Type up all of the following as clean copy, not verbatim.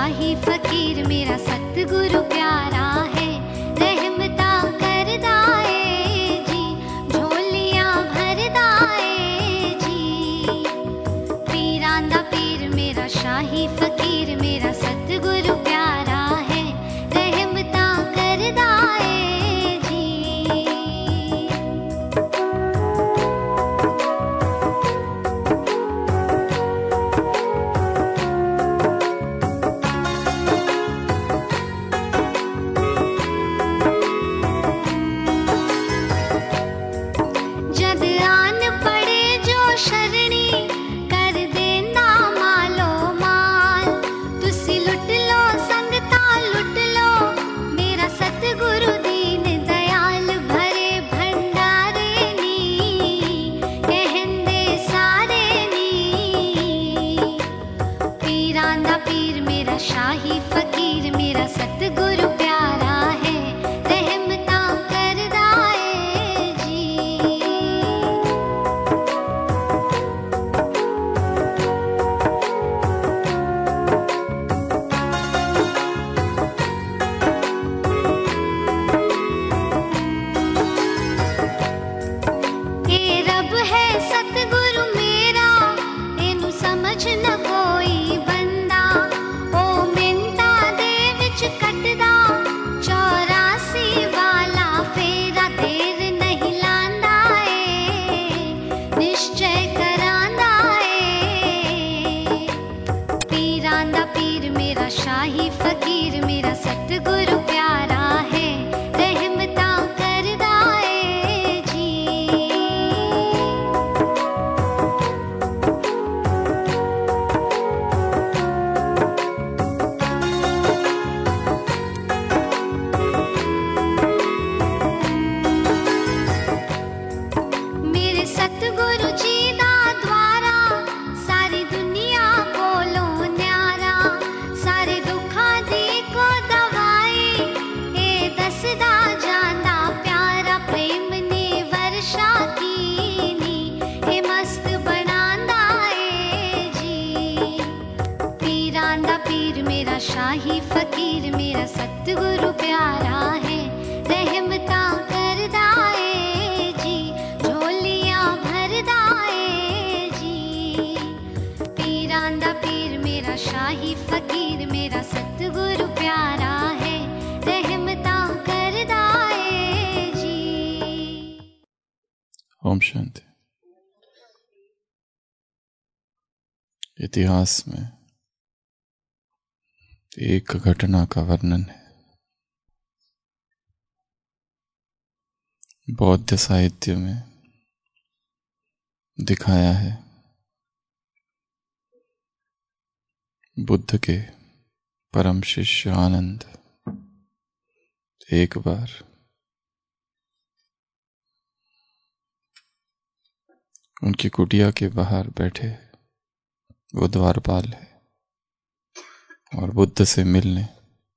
शाही फकीर मेरा सतगुरु प्यारा है, रहमता कर दाए जी, झोलियां भर दाए जी। पीरां दा पीर मेरा शाही फकीर मेरा सतगुरु प्यारा है, रहमता कर दाए जी। जद आन पड़े जो शरणी कर देंदा मालो माल, तुसी लुट लो संगता लुट लो मेरा सतगुरु दीन दयाल, भरे भंडारे नी कहंदे सारे नी। पीरां दा पीर मेरा शाही फकीर मेरा सतगुरु प्यारा है, रहमता कर दाए जी। ए रब है सतगुरु मेरा, एनू समझ न कोई बंदा, ओ मिंता दे विच कटदा 84 वाला फेरा, देर नहीं लांदा ए निश्चय करांदा ए। पीरां दा पीर मेरा शाही फकीर मेरा सतगुरु प्यारा है, रहमता कर दाए जी। मेरे सतगुरु जी दा द्वारा सारी दुनिया कोलों न्यारा, सारे दुखां दी को दवाई ए दसदा जांदा प्यारा। प्रेम ने वर्षा कीनी ए मस्त बनांदा ए जी। पीरां दा पीर मेरा शाही फकीर मेरा सतगुरु प्यारा है, रहमता कर दाए जी, झोलियां भर दाए जी। पीरां दा पीर मेरा शाही फकीर मेरा सतगुरु प्यारा है, रहमता कर दाए जी। ओम शांति। इतिहास में एक घटना का वर्णन है। बौद्ध साहित्य में दिखाया है बुद्ध के परम शिष्य आनंद एक बार उनकी कुटिया के बाहर बैठे, वो द्वारपाल है, और बुद्ध से मिलने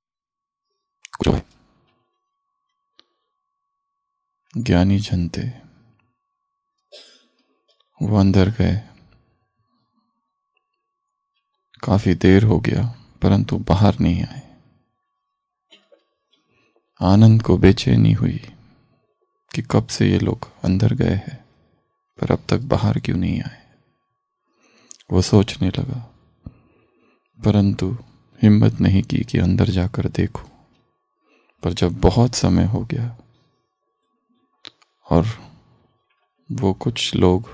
ज्ञानी जन थे। वो अंदर गए, काफी देर हो गया परंतु बाहर नहीं आए। आनंद को बेचैनी हुई कि कब से ये लोग अंदर गए हैं पर अब तक बाहर क्यों नहीं आए। वो सोचने लगा, परंतु हिम्मत नहीं की कि अंदर जाकर देखूं। पर जब बहुत समय हो गया और वो कुछ लोग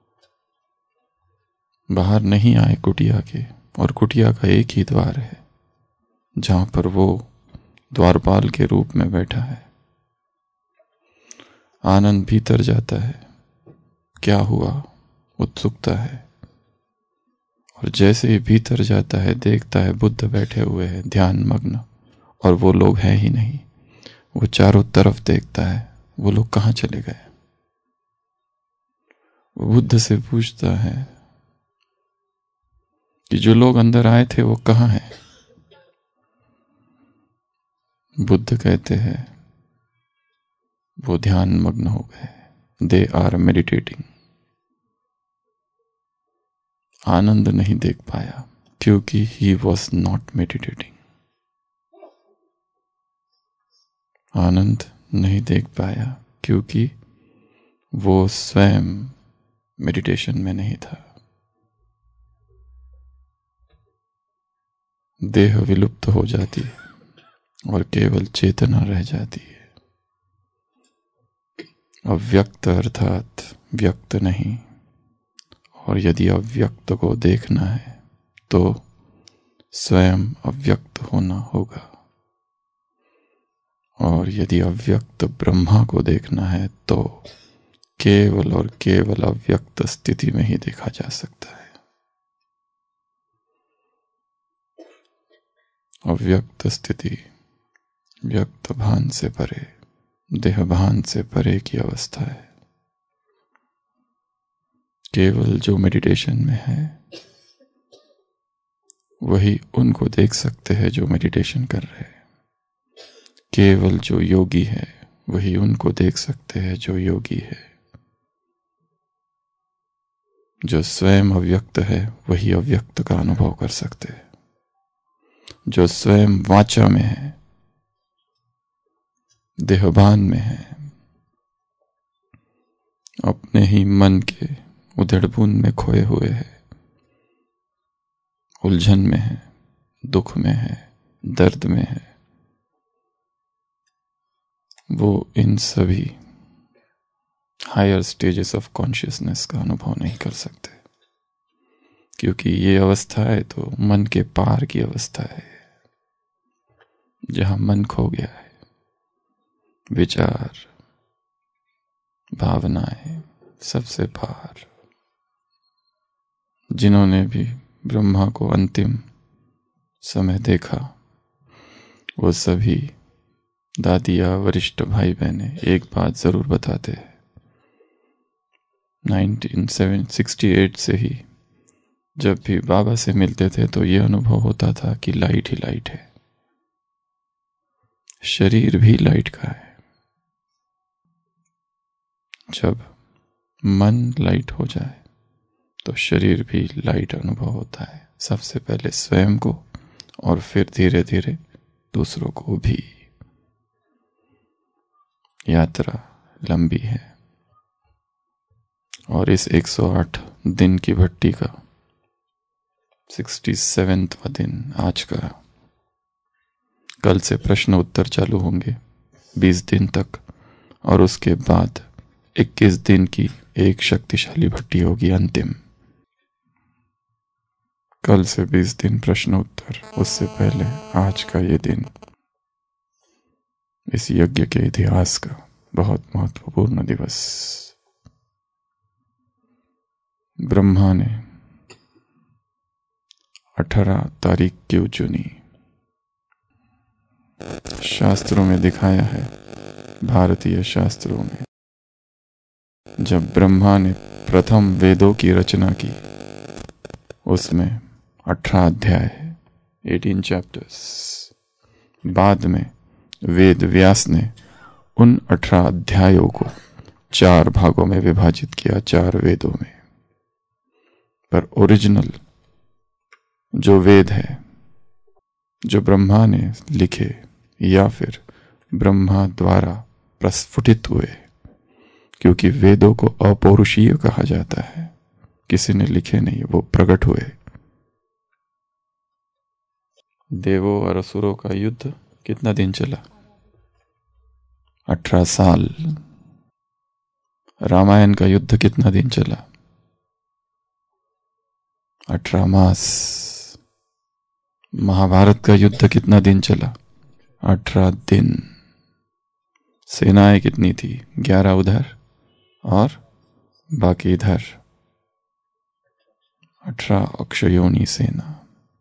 बाहर नहीं आए कुटिया के, और कुटिया का एक ही द्वार है जहां पर वो द्वारपाल के रूप में बैठा है। आनंद भीतर जाता है, क्या हुआ उत्सुकता है, और जैसे ही भीतर जाता है देखता है बुद्ध बैठे हुए हैं ध्यान मग्न, और वो लोग हैं ही नहीं। वो चारों तरफ देखता है, वो लोग कहाँ चले गए। वो बुद्ध से पूछता है कि जो लोग अंदर आए थे वो कहाँ हैं। बुद्ध कहते हैं वो ध्यान मग्न हो गए, दे आर मेडिटेटिंग। आनंद नहीं देख पाया, क्योंकि he was not meditating. Anand नहीं देख पाया क्योंकि वो स्वयं मेडिटेशन में नहीं था। देह विलुप्त हो जाती है और केवल चेतना रह जाती है। अव्यक्त अर्थात व्यक्त नहीं, और यदि अव्यक्त को देखना है तो स्वयं अव्यक्त होना होगा, और यदि अव्यक्त ब्रह्मा को देखना है तो केवल और केवल अव्यक्त स्थिति में ही देखा जा सकता है। अव्यक्त स्थिति व्यक्त भान से परे, देह भान से परे की अवस्था है। केवल जो मेडिटेशन में है वही उनको देख सकते हैं जो मेडिटेशन कर रहे हैं। केवल जो योगी है वही उनको देख सकते हैं जो योगी है। जो स्वयं अव्यक्त है वही अव्यक्त का अनुभव कर सकते हैं। जो स्वयं वाचा में है, देहभान में है, अपने ही मन के उधेड़बुन में खोए हुए है, उलझन में है, दुख में है, दर्द में है, वो इन सभी हायर स्टेजेस ऑफ कॉन्शियसनेस का अनुभव नहीं कर सकते, क्योंकि ये अवस्था है तो मन के पार की अवस्था है, जहां मन खो गया है। विचार, भावनाएं सबसे पार। जिन्होंने भी ब्रह्मा को अंतिम समय देखा वो सभी दादिया, वरिष्ठ भाई बहने एक बात जरूर बताते हैं। 1968 से ही जब भी बाबा से मिलते थे तो ये अनुभव होता था कि लाइट ही लाइट है, शरीर भी लाइट का है। जब मन लाइट हो जाए तो शरीर भी लाइट अनुभव होता है, सबसे पहले स्वयं को और फिर धीरे धीरे दूसरों को भी। यात्रा लंबी है और इस 108 दिन की भट्टी का 67वां दिन आज का। कल से प्रश्न उत्तर चालू होंगे 20 दिन तक, और उसके बाद 21 दिन की एक शक्तिशाली भट्टी होगी अंतिम। कल से 20 दिन प्रश्न उत्तर, उससे पहले आज का ये दिन इस यज्ञ के इतिहास का बहुत महत्वपूर्ण दिवस। ब्रह्मा ने 18 तारीख क्यों चुनी? शास्त्रों में दिखाया है, भारतीय शास्त्रों में, जब ब्रह्मा ने प्रथम वेदों की रचना की उसमें 18 अध्याय है, 18 चैप्टर्स। बाद में वेद व्यास ने उन 18 अध्यायों को 4 भागों में विभाजित किया, 4 वेदों में। पर ओरिजिनल जो वेद है, जो ब्रह्मा ने लिखे या फिर ब्रह्मा द्वारा प्रस्फुटित हुए, क्योंकि वेदों को अपौरुषीय कहा जाता है, किसी ने लिखे नहीं, वो प्रकट हुए। देवों और असुरों का युद्ध कितना दिन चला? 18 साल। रामायण का युद्ध कितना दिन चला? 18 मास। महाभारत का युद्ध कितना दिन चला? 18 दिन। सेनाएं कितनी थी? 11 उधर और बाकी इधर। 18 अक्षयोनी सेना।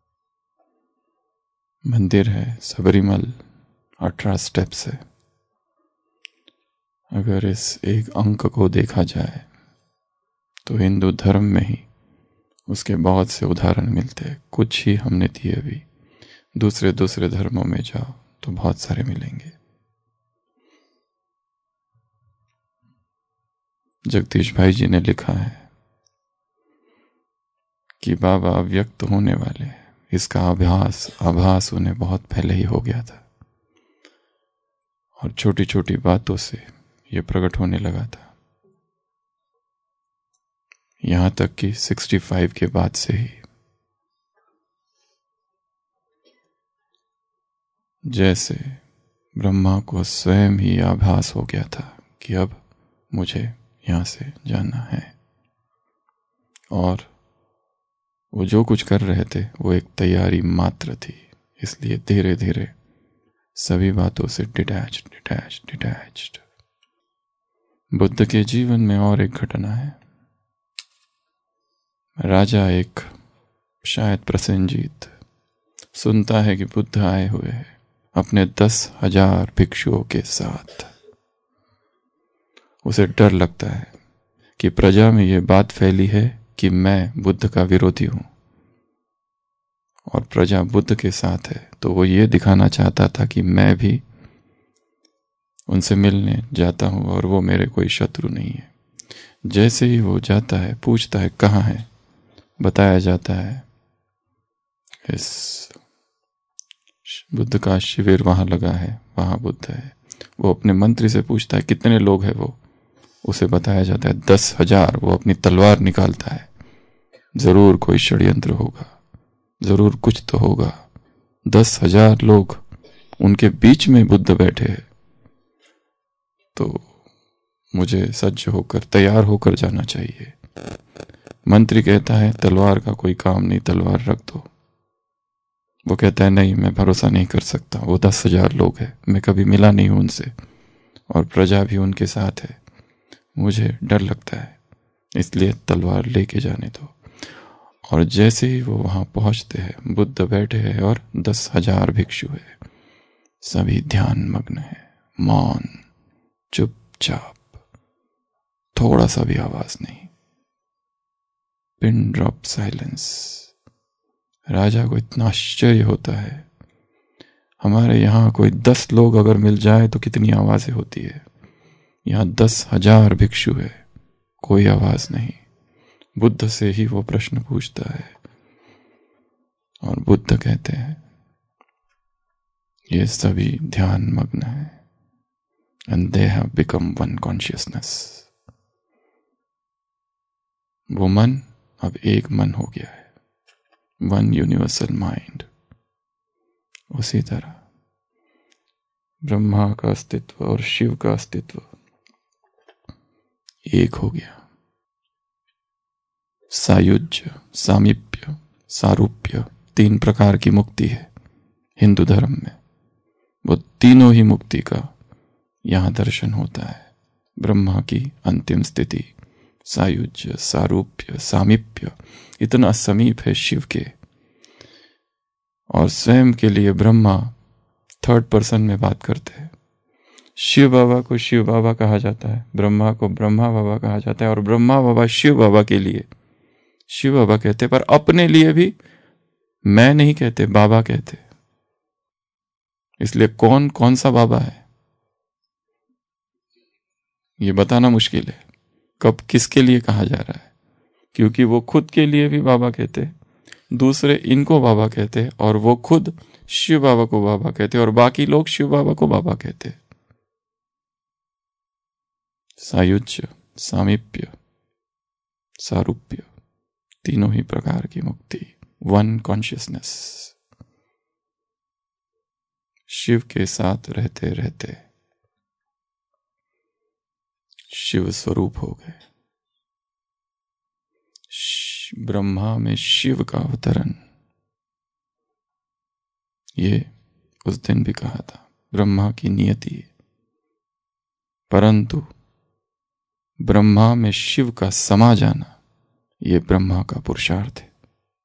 मंदिर है सबरीमल, 18 स्टेप्स है। अगर इस एक अंक को देखा जाए तो हिंदू धर्म में ही उसके बहुत से उदाहरण मिलते हैं। कुछ ही हमने दिए अभी, दूसरे दूसरे धर्मों में जाओ तो बहुत सारे मिलेंगे। जगदीश भाई जी ने लिखा है कि बाबा अव्यक्त होने वाले हैं, इसका आभास उन्हें बहुत पहले ही हो गया था और छोटी छोटी बातों से यह प्रकट होने लगा था। यहां तक कि 65 के बाद से ही जैसे ब्रह्मा को स्वयं ही आभास हो गया था कि अब मुझे यहां से जाना है, और वो जो कुछ कर रहे थे वो एक तैयारी मात्र थी। इसलिए धीरे धीरे सभी बातों से डिटैच्ड। बुद्ध के जीवन में और एक घटना है। राजा एक शायद प्रसेनजीत सुनता है कि बुद्ध आए हुए हैं अपने 10,000 भिक्षुओं के साथ। उसे डर लगता है कि प्रजा में यह बात फैली है कि मैं बुद्ध का विरोधी हूं और प्रजा बुद्ध के साथ है, तो वो ये दिखाना चाहता था कि मैं भी उनसे मिलने जाता हूं और वो मेरे कोई शत्रु नहीं है। जैसे ही वो जाता है, पूछता है कहाँ है, बताया जाता है इस बुद्ध का शिविर वहां लगा है, वहां बुद्ध है। वो अपने मंत्री से पूछता है कितने लोग हैं वो, उसे बताया जाता है 10,000। वो अपनी तलवार निकालता है, जरूर कोई षड्यंत्र होगा, जरूर कुछ तो होगा। 10,000 लोग, उनके बीच में बुद्ध बैठे हैं, तो मुझे सज्ज होकर तैयार होकर जाना चाहिए। मंत्री कहता है तलवार का कोई काम नहीं, तलवार रख दो। वो कहता है नहीं, मैं भरोसा नहीं कर सकता, वो 10,000 लोग हैं, मैं कभी मिला नहीं हूं उनसे और प्रजा भी उनके साथ है, मुझे डर लगता है, इसलिए तलवार लेके जाने दो। और जैसे ही वो वहां पहुंचते हैं, बुद्ध बैठे हैं और 10,000 भिक्षु है। सभी ध्यान मग्न है, मौन, चुपचाप, थोड़ा सा भी आवाज नहीं, पिन ड्रॉप साइलेंस। राजा को इतना आश्चर्य होता है, हमारे यहां कोई 10 लोग अगर मिल जाए तो कितनी आवाजें होती है, यहां 10,000 भिक्षु है, कोई आवाज नहीं। बुद्ध से ही वो प्रश्न पूछता है और बुद्ध कहते हैं ये सभी ध्यान मग्न है, and they have become one consciousness। वो मन अब एक मन हो गया है, वन यूनिवर्सल माइंड। उसी तरह ब्रह्मा का अस्तित्व और शिव का अस्तित्व एक हो गया। सायुज्य, सामीप्य, सारूप्य 3 प्रकार की मुक्ति है हिंदू धर्म में। वो तीनों ही मुक्ति का यहां दर्शन होता है। ब्रह्मा की अंतिम स्थिति, सायुज्य, सारूप्य, सामीप्य, इतना समीप है शिव के, और स्वयं के लिए ब्रह्मा 3rd पर्सन में बात करते हैं। शिव बाबा को शिव बाबा कहा जाता है, ब्रह्मा को ब्रह्मा बाबा कहा जाता है, और ब्रह्मा बाबा शिव बाबा के लिए शिव बाबा कहते, पर अपने लिए भी मैं नहीं कहते, बाबा कहते। इसलिए कौन कौन सा बाबा है ये बताना मुश्किल है, कब किसके लिए कहा जा रहा है, क्योंकि वो खुद के लिए भी बाबा कहते, दूसरे इनको बाबा कहते, और वो खुद शिव बाबा को बाबा कहते, और बाकी लोग शिव बाबा को बाबा कहते। सायुज्य, सामीप्य, सारूप्य, तीनों ही प्रकार की मुक्ति, वन कॉन्शियसनेस। शिव के साथ रहते रहते शिव स्वरूप हो गए। ब्रह्मा में शिव का अवतरण, ये उस दिन भी कहा था, ब्रह्मा की नियति है, परंतु ब्रह्मा में शिव का समा जाना ये ब्रह्मा का पुरुषार्थ है।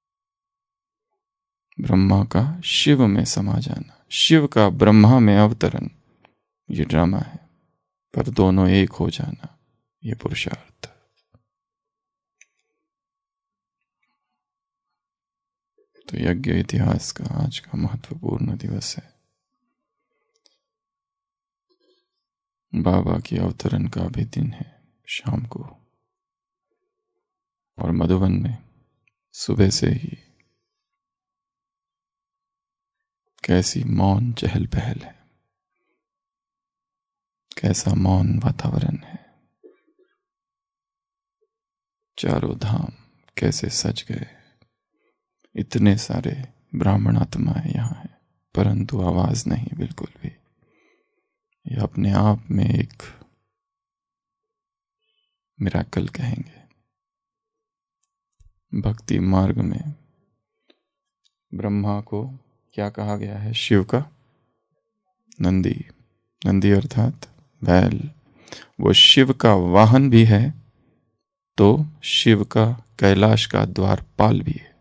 ब्रह्मा का शिव में समा जाना, शिव का ब्रह्मा में अवतरण ये ड्रामा है, पर दोनों एक हो जाना ये पुरुषार्थ। तो यज्ञ इतिहास का आज का महत्वपूर्ण दिवस है। बाबा की अवतरण का भी दिन है शाम को, और मधुबन में सुबह से ही कैसी मौन चहल पहल है, कैसा मौन वातावरण है। चारों धाम कैसे सज गए। इतने सारे ब्राह्मण आत्माएं यहाँ हैं, परंतु आवाज नहीं बिल्कुल भी। ये अपने आप में एक मिराकल कहेंगे। भक्ति मार्ग में ब्रह्मा को क्या कहा गया है? शिव का नंदी। नंदी अर्थात बैल। वो शिव का वाहन भी है तो शिव का कैलाश का द्वारपाल भी है।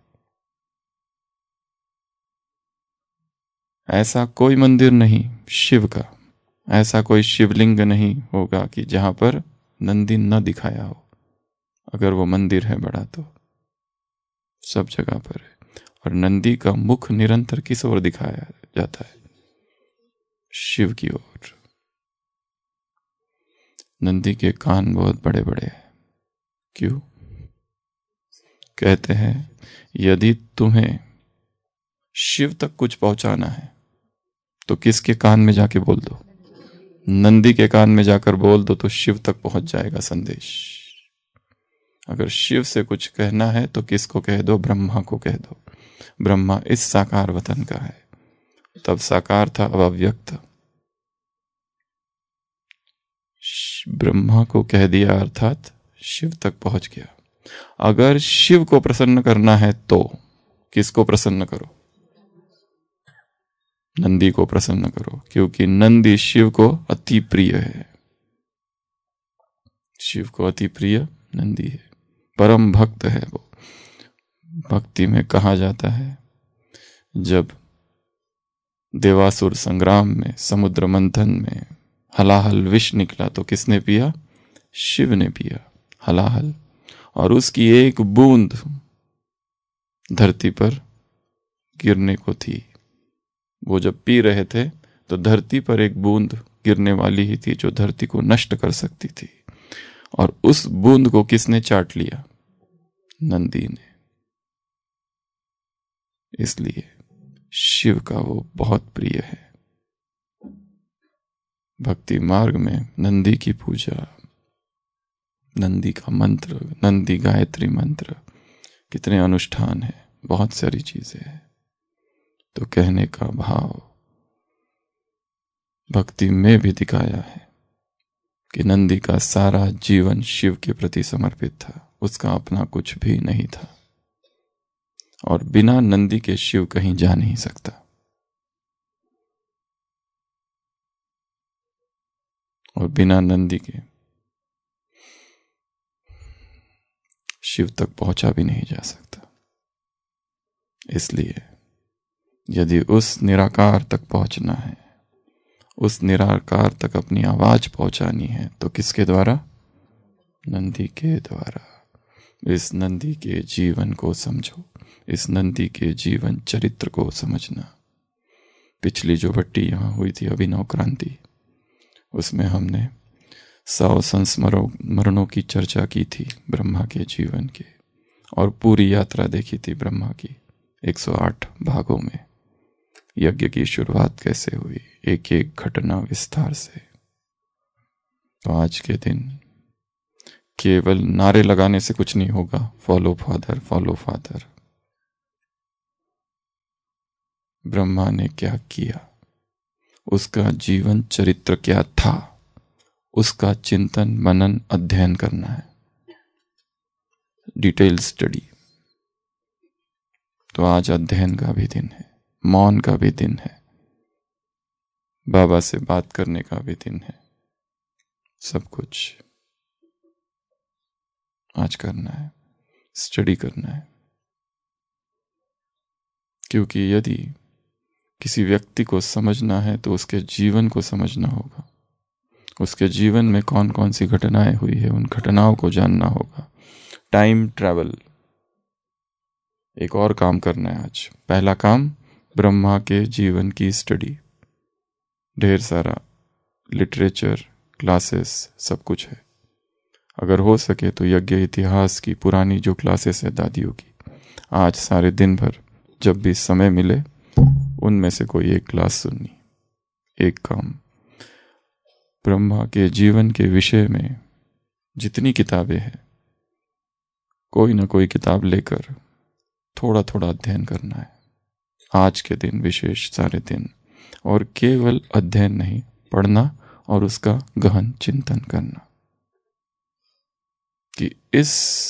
ऐसा कोई मंदिर नहीं शिव का, ऐसा कोई शिवलिंग नहीं होगा कि जहां पर नंदी न दिखाया हो। अगर वो मंदिर है बड़ा तो सब जगह पर है। और नंदी का मुख निरंतर किस ओर दिखाया जाता है? शिव की ओर। नंदी के कान बहुत बड़े बड़े हैं। क्यों? कहते हैं यदि तुम्हें शिव तक कुछ पहुंचाना है तो किसके कान में जाके बोल दो? नंदी के कान में जाकर बोल दो तो शिव तक पहुंच जाएगा संदेश। अगर शिव से कुछ कहना है तो किसको कह दो? ब्रह्मा को कह दो। ब्रह्मा इस साकार वतन का है, तब साकार था, अब अव्यक्त। ब्रह्मा को कह दिया अर्थात शिव तक पहुंच गया। अगर शिव को प्रसन्न करना है तो किसको प्रसन्न करो? नंदी को प्रसन्न करो, क्योंकि नंदी शिव को अति प्रिय है। शिव को अति प्रिय नंदी है, परम भक्त है वो। भक्ति में कहा जाता है जब देवासुर संग्राम में समुद्र मंथन में हलाहल विष निकला तो किसने पिया? शिव ने पिया हलाहल, और उसकी एक बूंद धरती पर गिरने को थी। वो जब पी रहे थे तो धरती पर एक बूंद गिरने वाली ही थी जो धरती को नष्ट कर सकती थी, और उस बूंद को किसने चाट लिया? नंदी ने। इसलिए शिव का वो बहुत प्रिय है। भक्ति मार्ग में नंदी की पूजा, नंदी का मंत्र, नंदी गायत्री मंत्र, कितने अनुष्ठान है, बहुत सारी चीजें हैं। तो कहने का भाव भक्ति में भी दिखाया है कि नंदी का सारा जीवन शिव के प्रति समर्पित था, उसका अपना कुछ भी नहीं था। और बिना नंदी के शिव कहीं जा नहीं सकता। और बिना नंदी के शिव तक पहुंचा भी नहीं जा सकता। इसलिए यदि उस निराकार तक पहुंचना है, उस निराकार तक अपनी आवाज पहुंचानी है, तो किसके द्वारा? नंदी के द्वारा। इस नंदी के जीवन को समझो, इस नंदी के जीवन चरित्र को समझना। पिछली जो भट्टी यहां हुई थी अभिनव क्रांति, उसमें हमने 100 संस्मरणों की चर्चा की थी ब्रह्मा के जीवन के, और पूरी यात्रा देखी थी ब्रह्मा की 108 भागों में। यज्ञ की शुरुआत कैसे हुई, एक एक घटना विस्तार से। तो आज के दिन केवल नारे लगाने से कुछ नहीं होगा। Follow father, follow father. Brahma ने क्या किया, उसका जीवन चरित्र क्या था, उसका चिंतन मनन अध्ययन करना है, डिटेल स्टडी। तो आज अध्ययन का भी दिन है, मौन का भी दिन है, बाबा से बात करने का भी दिन है। सब कुछ आज करना है, स्टडी करना है। क्योंकि यदि किसी व्यक्ति को समझना है तो उसके जीवन को समझना होगा। उसके जीवन में कौन कौन सी घटनाएं हुई है, उन घटनाओं को जानना होगा। Time travel. एक और काम करना है आज। पहला काम ब्रह्मा के जीवन की स्टडी। ढेर सारा लिटरेचर, क्लासेस, सब कुछ है। अगर हो सके तो यज्ञ इतिहास की पुरानी जो क्लासेस है दादियों की, आज सारे दिन भर जब भी समय मिले उनमें से कोई एक क्लास सुननी, एक काम। ब्रह्मा के जीवन के विषय में जितनी किताबें हैं, कोई ना कोई किताब लेकर थोड़ा थोड़ा अध्ययन करना है आज के दिन, विशेष सारे दिन। और केवल अध्ययन नहीं, पढ़ना और उसका गहन चिंतन करना कि इस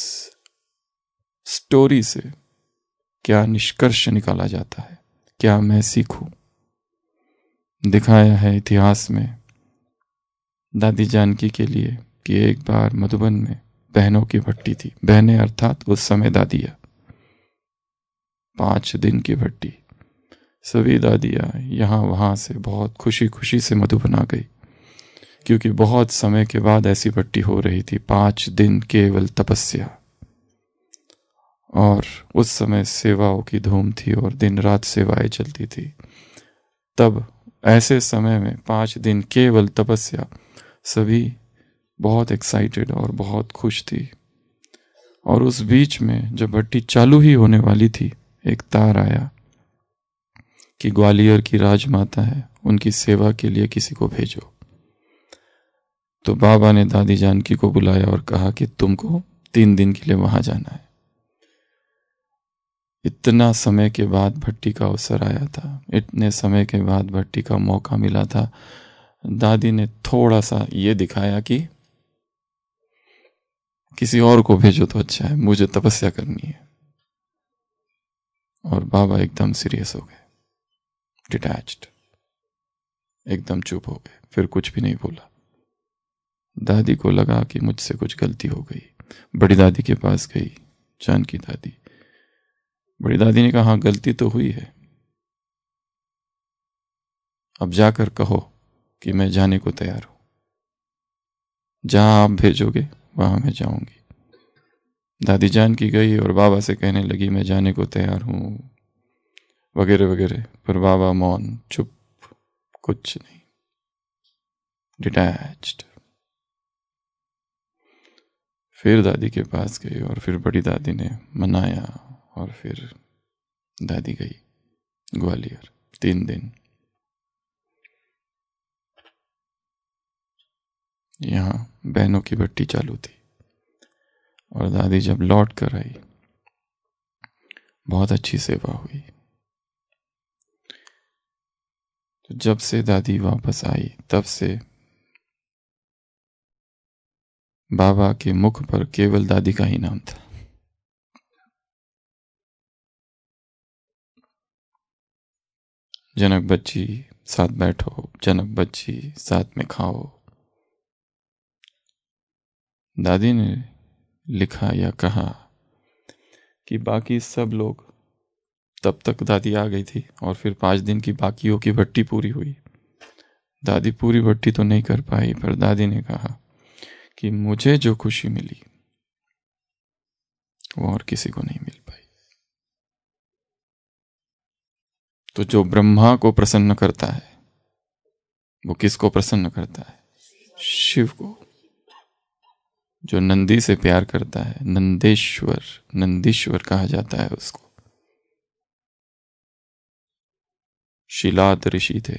स्टोरी से क्या निष्कर्ष निकाला जाता है, क्या मैं सीखूं। दिखाया है इतिहास में दादी जानकी के लिए कि एक बार मधुबन में बहनों की भट्टी थी। बहनें अर्थात उस समय दादियाँ, 5 दिन की भट्टी। सभी दादियाँ यहाँ वहाँ से बहुत खुशी खुशी से मधुबन आ गई, क्योंकि बहुत समय के बाद ऐसी भट्टी हो रही थी। 5 दिन केवल तपस्या, और उस समय सेवाओं की धूम थी और दिन रात सेवाएं चलती थी। तब ऐसे समय में 5 दिन केवल तपस्या, सभी बहुत एक्साइटेड और बहुत खुश थी। और उस बीच में जब भट्टी चालू ही होने वाली थी, एक तार आया कि ग्वालियर की राजमाता है, उनकी सेवा के लिए किसी को भेजो। तो बाबा ने दादी जानकी को बुलाया और कहा कि तुमको 3 दिन के लिए वहां जाना है। इतना समय के बाद भट्टी का अवसर आया था, इतने समय के बाद भट्टी का मौका मिला था। दादी ने थोड़ा सा ये दिखाया कि किसी और को भेजो तो अच्छा है, मुझे तपस्या करनी है। और बाबा एकदम सीरियस हो गए, डिटैच्ड, एकदम चुप हो गए, फिर कुछ भी नहीं बोला। दादी को लगा कि मुझसे कुछ गलती हो गई। बड़ी दादी के पास गई, जानकी दादी। बड़ी दादी ने कहा, गलती तो हुई है, अब जाकर कहो कि मैं जाने को तैयार हूं, जहां आप भेजोगे वहां मैं जाऊंगी। दादी जानकी गई और बाबा से कहने लगी, मैं जाने को तैयार हूं, वगैरह वगैरह। पर बाबा मौन, चुप, कुछ नहीं, डिटैच्ड। फिर दादी के पास गई और फिर बड़ी दादी ने मनाया और फिर दादी गई ग्वालियर 3 दिन। यहाँ बहनों की भट्टी चालू थी और दादी जब लौट कर आई, बहुत अच्छी सेवा हुई। तो जब से दादी वापस आई, तब से बाबा के मुख पर केवल दादी का ही नाम था। जनक बच्ची साथ बैठो, जनक बच्ची साथ में खाओ। दादी ने लिखा या कहा कि बाकी सब लोग, तब तक दादी आ गई थी और फिर 5 दिन की बाकियों की भट्टी पूरी हुई। दादी पूरी भट्टी तो नहीं कर पाई, पर दादी ने कहा कि मुझे जो खुशी मिली वो और किसी को नहीं मिल पाई। तो जो ब्रह्मा को प्रसन्न करता है, वो किसको प्रसन्न करता है? शिव को। जो नंदी से प्यार करता है, नंदेश्वर, नंदीश्वर कहा जाता है उसको। शिलाद ऋषि थे,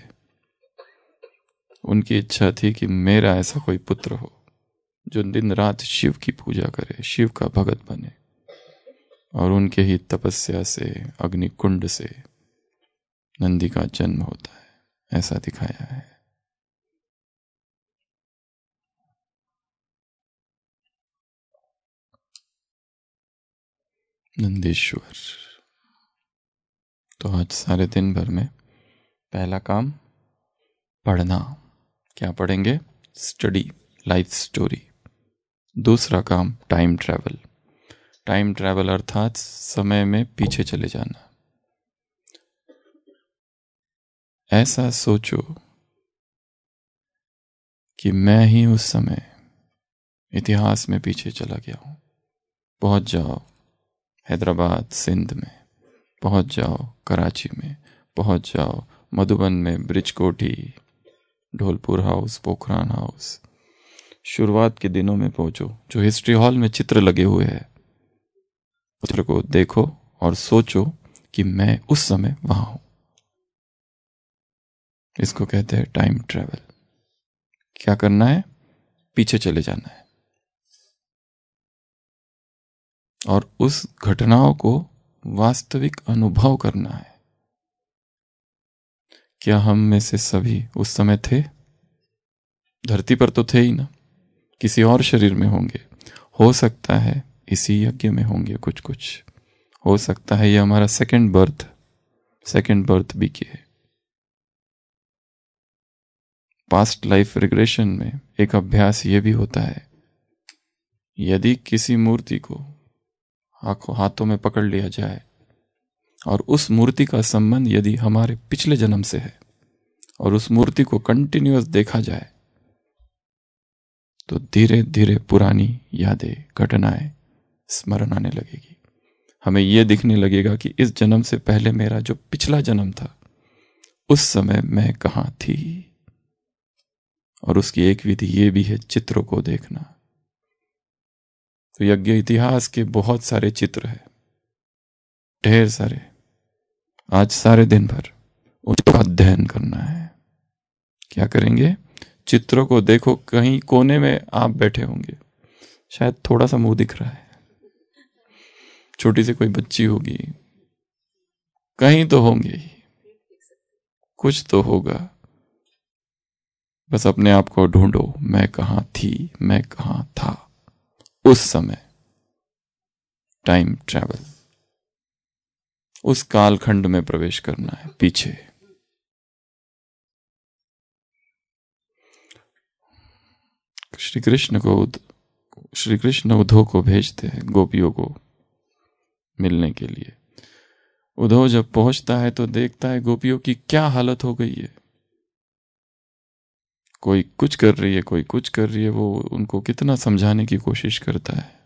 उनकी इच्छा थी कि मेरा ऐसा कोई पुत्र हो जो दिन रात शिव की पूजा करे, शिव का भगत बने। और उनके ही तपस्या से, अग्निकुंड से नंदी का जन्म होता है, ऐसा दिखाया है। नंदीश्वर। तो आज सारे दिन भर में पहला काम पढ़ना। क्या पढ़ेंगे? Study, life story. दूसरा काम टाइम ट्रैवल। टाइम ट्रैवल अर्थात समय में पीछे चले जाना। ऐसा सोचो कि मैं ही उस समय इतिहास में पीछे चला गया हूं। पहुंच जाओ हैदराबाद, सिंध में, पहुंच जाओ कराची में, पहुंच जाओ मधुबन में, ब्रिज कोठी, ढोलपुर हाउस, पोखरान हाउस। शुरुआत के दिनों में पहुंचो, जो हिस्ट्री हॉल में चित्र लगे हुए हैं, चित्र को देखो और सोचो कि मैं उस समय वहां हूं। इसको कहते हैं टाइम ट्रैवल। क्या करना है? पीछे चले जाना है और उस घटनाओं को वास्तविक अनुभव करना है। क्या हम में से सभी उस समय थे? धरती पर तो थे ही ना, किसी और शरीर में होंगे। हो सकता है इसी यज्ञ में होंगे कुछ कुछ। हो सकता है ये हमारा सेकंड बर्थ भी किए। पास्ट लाइफ रिग्रेशन में एक अभ्यास ये भी होता है, यदि किसी मूर्ति को हाथों में पकड़ लिया जाए और उस मूर्ति का संबंध यदि हमारे पिछले जन्म से है और उस मूर्ति को कंटिन्यूअस देखा जाए, तो धीरे धीरे पुरानी यादें, घटनाएं स्मरण आने लगेगी। हमें यह दिखने लगेगा कि इस जन्म से पहले मेरा जो पिछला जन्म था, उस समय मैं कहां थी। और उसकी एक विधि ये भी है, चित्रों को देखना। तो यज्ञ इतिहास के बहुत सारे चित्र हैं, ढेर सारे। आज सारे दिन भर उसका अध्ययन करना है। क्या करेंगे? चित्रों को देखो। कहीं कोने में आप बैठे होंगे, शायद थोड़ा सा मुंह दिख रहा है, छोटी सी कोई बच्ची होगी, कहीं तो होंगे ही, कुछ तो होगा। बस अपने आप को ढूंढो, मैं कहां थी, मैं कहां था उस समय। टाइम ट्रैवल, उस कालखंड में प्रवेश करना है पीछे। श्री कृष्ण उद्धव को भेजते हैं गोपियों को मिलने के लिए। उद्धव जब पहुंचता है तो देखता है गोपियों की क्या हालत हो गई है। कोई कुछ कर रही है, कोई कुछ कर रही है। वो उनको कितना समझाने की कोशिश करता है।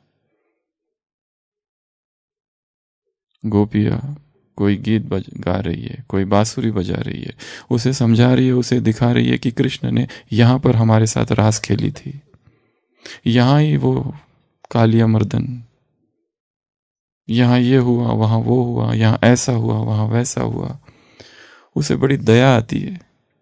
गोपियां कोई गीत गा रही है, कोई बांसुरी बजा रही है, उसे समझा रही है, उसे दिखा रही है कि कृष्ण ने यहां पर हमारे साथ रास खेली थी, यहां ही वो कालिया मर्दन, यहां ये हुआ, वहां वो हुआ, यहां ऐसा हुआ, वहां वैसा हुआ। उसे बड़ी दया आती है।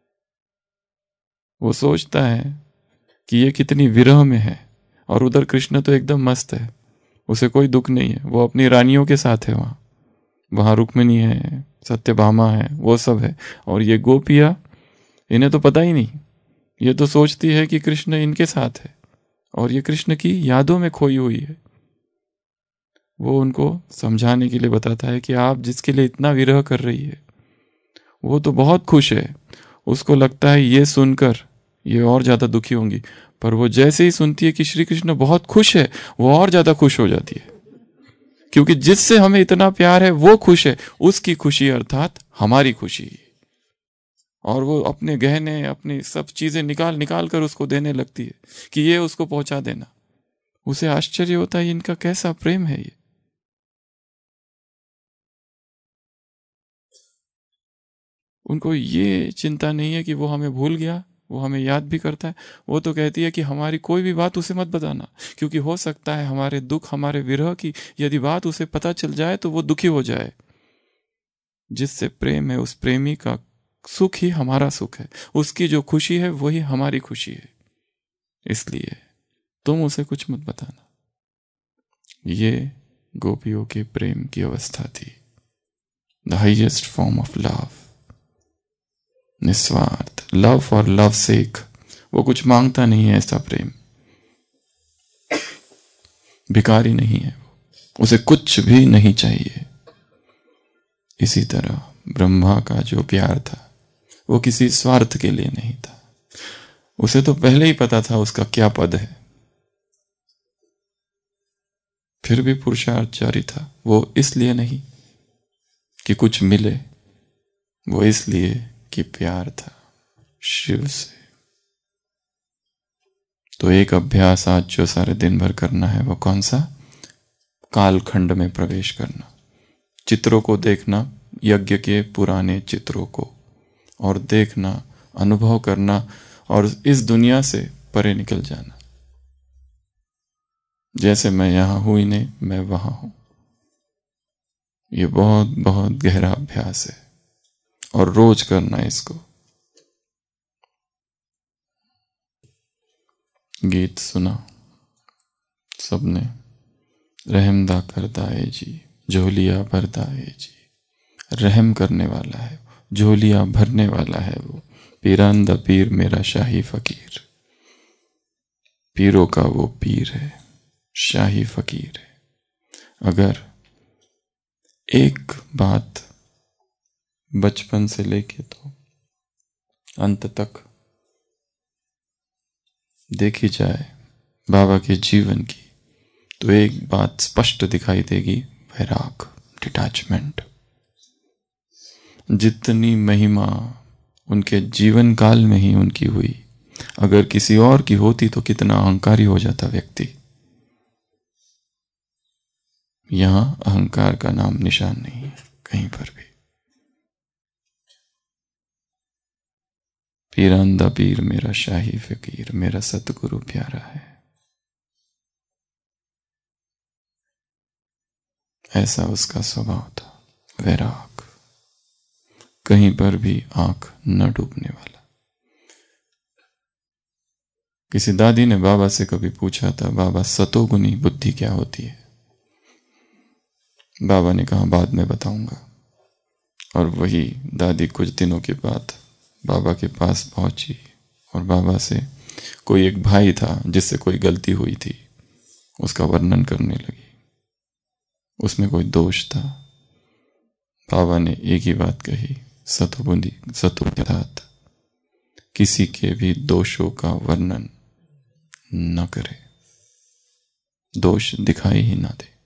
वो सोचता है कि ये कितनी विरह में है और उधर कृष्ण तो एकदम मस्त है, उसे कोई दुख नहीं है। वो अपनी रानियों के साथ है, वहां रुक्मिणी है, सत्यभामा है, वो सब है। और ये गोपियां, इन्हें तो पता ही नहीं। ये तो सोचती है कि कृष्ण इनके साथ है और ये कृष्ण की यादों में खोई हुई है। वो उनको समझाने के लिए बताता है कि आप जिसके लिए इतना विरह कर रही है, वो तो बहुत खुश है। उसको लगता है ये सुनकर ये और ज्यादा दुखी होंगी, पर वो जैसे ही सुनती है कि श्री कृष्ण बहुत खुश है, वो और ज्यादा खुश हो जाती है। क्योंकि जिससे हमें इतना प्यार है वो खुश है, उसकी खुशी अर्थात हमारी खुशी। और वो अपने गहने, अपनी सब चीजें निकाल निकाल कर उसको देने लगती है कि ये उसको पहुंचा देना। उसे आश्चर्य होता है, इनका कैसा प्रेम है ये। उनको ये चिंता नहीं है कि वो हमें भूल गया, वो हमें याद भी करता है। वो तो कहती है कि हमारी कोई भी बात उसे मत बताना, क्योंकि हो सकता है हमारे दुख, हमारे विरह की यदि बात उसे पता चल जाए तो वो दुखी हो जाए। जिससे प्रेम है, उस प्रेमी का सुख ही हमारा सुख है, उसकी जो खुशी है वही हमारी खुशी है। इसलिए तुम उसे कुछ मत बताना। ये गोपियों के प्रेम की अवस्था थी, the highest form of love, निस्वार्थ लव फॉर लव सेक। वो कुछ मांगता नहीं है, ऐसा प्रेम। भिखारी नहीं है वो, उसे कुछ भी नहीं चाहिए। इसी तरह ब्रह्मा का जो प्यार था वो किसी स्वार्थ के लिए नहीं था। उसे तो पहले ही पता था उसका क्या पद है, फिर भी पुरुषार्थ जारी था। वो इसलिए नहीं कि कुछ मिले, वो इसलिए कि प्यार था शिव से। तो एक अभ्यास आज जो सारे दिन भर करना है वो कौन सा? कालखंड में प्रवेश करना, चित्रों को देखना, यज्ञ के पुराने चित्रों को, और देखना, अनुभव करना और इस दुनिया से परे निकल जाना। जैसे मैं यहां हूं ही नहीं, मैं वहां हूं। ये बहुत बहुत गहरा अभ्यास है और रोज करना है इसको। गीत सुना सबने, रहमदा करदा है जी, झोलिया भरदा है जी। रहम करने वाला है, झोलिया भरने वाला है वो, पीरांदा पीर मेरा शाही फकीर। पीरों का वो पीर है, शाही फकीर है। अगर एक बात बचपन से लेके तो अंत तक देखी जाए बाबा के जीवन की, तो एक बात स्पष्ट दिखाई देगी, वैराग, डिटैचमेंट। जितनी महिमा उनके जीवन काल में ही उनकी हुई, अगर किसी और की होती तो कितना अहंकारी हो जाता व्यक्ति। यहां अहंकार का नाम निशान नहीं है कहीं पर भी। पीरांदा पीर मेरा शाही फकीर, मेरा सतगुरु प्यारा है। ऐसा उसका स्वभाव था, वैराग, कहीं पर भी आंख न डूबने वाला। किसी दादी ने बाबा से कभी पूछा था, बाबा सतोगुनी बुद्धि क्या होती है? बाबा ने कहा बाद में बताऊंगा। और वही दादी कुछ दिनों के बाद बाबा के पास पहुंची और बाबा से कोई एक भाई था जिससे कोई गलती हुई थी, उसका वर्णन करने लगी। उसमें कोई दोष था। बाबा ने एक ही बात कही, सतोबुद्धि सतोध्यात, किसी के भी दोषों का वर्णन न करे, दोष दिखाई ही ना दे।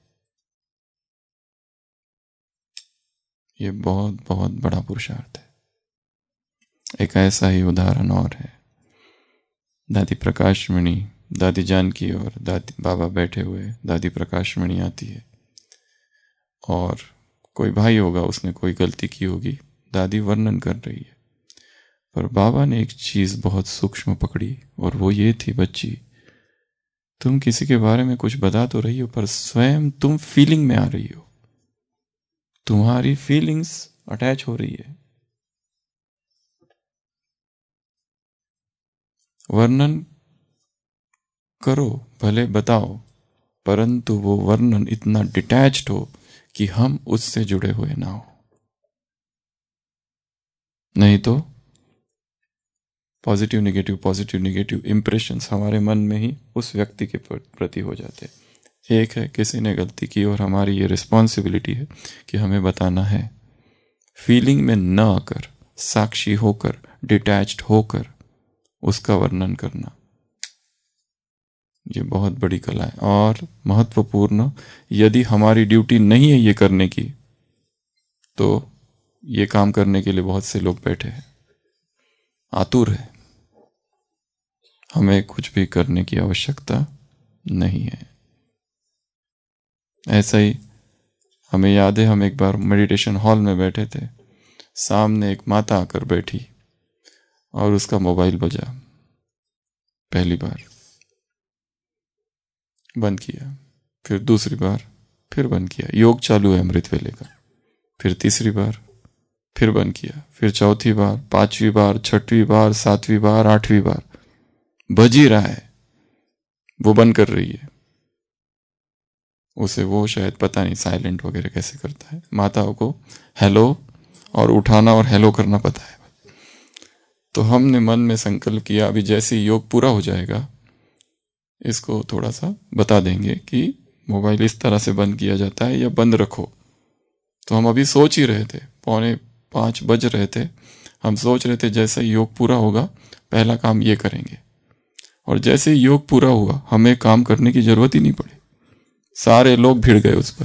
ये बहुत बहुत बड़ा पुरुषार्थ है। एक ऐसा ही उदाहरण और है। दादी प्रकाशमणि, दादी जानकी और दादी बाबा बैठे हुए, दादी प्रकाशमणि आती है और कोई भाई होगा, उसने कोई गलती की होगी, दादी वर्णन कर रही है, पर बाबा ने एक चीज बहुत सूक्ष्म पकड़ी और वो ये थी, बच्ची तुम किसी के बारे में कुछ बता तो रही हो, पर स्वयं तुम फीलिंग में आ रही हो, तुम्हारी फीलिंग्स अटैच हो रही है। वर्णन करो, भले बताओ, परंतु वो वर्णन इतना डिटैच्ड हो कि हम उससे जुड़े हुए ना हो। नहीं तो पॉजिटिव नेगेटिव इंप्रेशंस हमारे मन में ही उस व्यक्ति के प्रति हो जाते। एक है किसी ने गलती की और हमारी ये रिस्पॉन्सिबिलिटी है कि हमें बताना है, फीलिंग में न आकर, साक्षी होकर, डिटैच्ड होकर उसका वर्णन करना, ये बहुत बड़ी कला है और महत्वपूर्ण। यदि हमारी ड्यूटी नहीं है ये करने की, तो ये काम करने के लिए बहुत से लोग बैठे हैं, आतुर है। हमें कुछ भी करने की आवश्यकता नहीं है। ऐसा ही हमें याद है, हम एक बार मेडिटेशन हॉल में बैठे थे, सामने एक माता आकर बैठी और उसका मोबाइल बजा। पहली बार बंद किया, फिर दूसरी बार फिर बंद किया, योग चालू है अमृत वेले का। फिर तीसरी बार फिर बंद किया, फिर चौथी बार, पांचवी बार, छठवीं बार, सातवीं बार, आठवीं बार बज ही रहा है, वो बंद कर रही है। उसे वो शायद पता नहीं साइलेंट वगैरह कैसे करता है। माताओं को हेलो और उठाना और हेलो करना पता है। तो हमने मन में संकल्प किया, अभी जैसे ही योग पूरा हो जाएगा इसको थोड़ा सा बता देंगे कि मोबाइल इस तरह से बंद किया जाता है या बंद रखो। तो हम अभी सोच ही रहे थे, 4:45 बज रहे थे, हम सोच रहे थे जैसे ही योग पूरा होगा पहला काम ये करेंगे, और जैसे ही योग पूरा हुआ हमें काम करने की जरूरत ही नहीं पड़ी, सारे लोग भिड़ गए उस पर।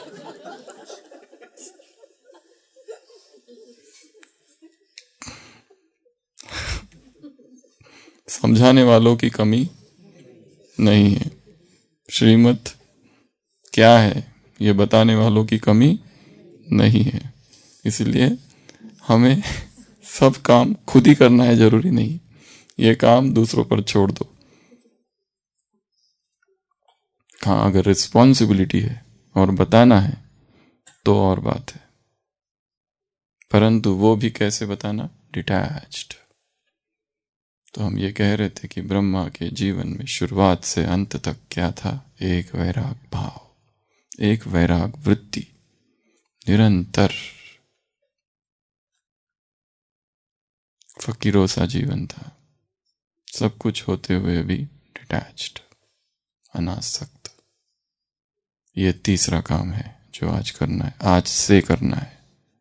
समझाने वालों की कमी नहीं है, श्रीमत क्या है ये बताने वालों की कमी नहीं है। इसलिए हमें सब काम खुद ही करना है, जरूरी नहीं ये काम दूसरों पर छोड़ दो। हाँ, अगर रिस्पॉन्सिबिलिटी है और बताना है तो और बात है, परंतु वो भी कैसे बताना, डिटैच्ड। तो हम ये कह रहे थे कि ब्रह्मा के जीवन में शुरुआत से अंत तक क्या था? एक वैराग भाव, एक वैराग वृत्ति, निरंतर फकीरों सा जीवन था। सब कुछ होते हुए भी डिटैच्ड, अनासक्त। ये तीसरा काम है जो आज करना है, आज से करना है।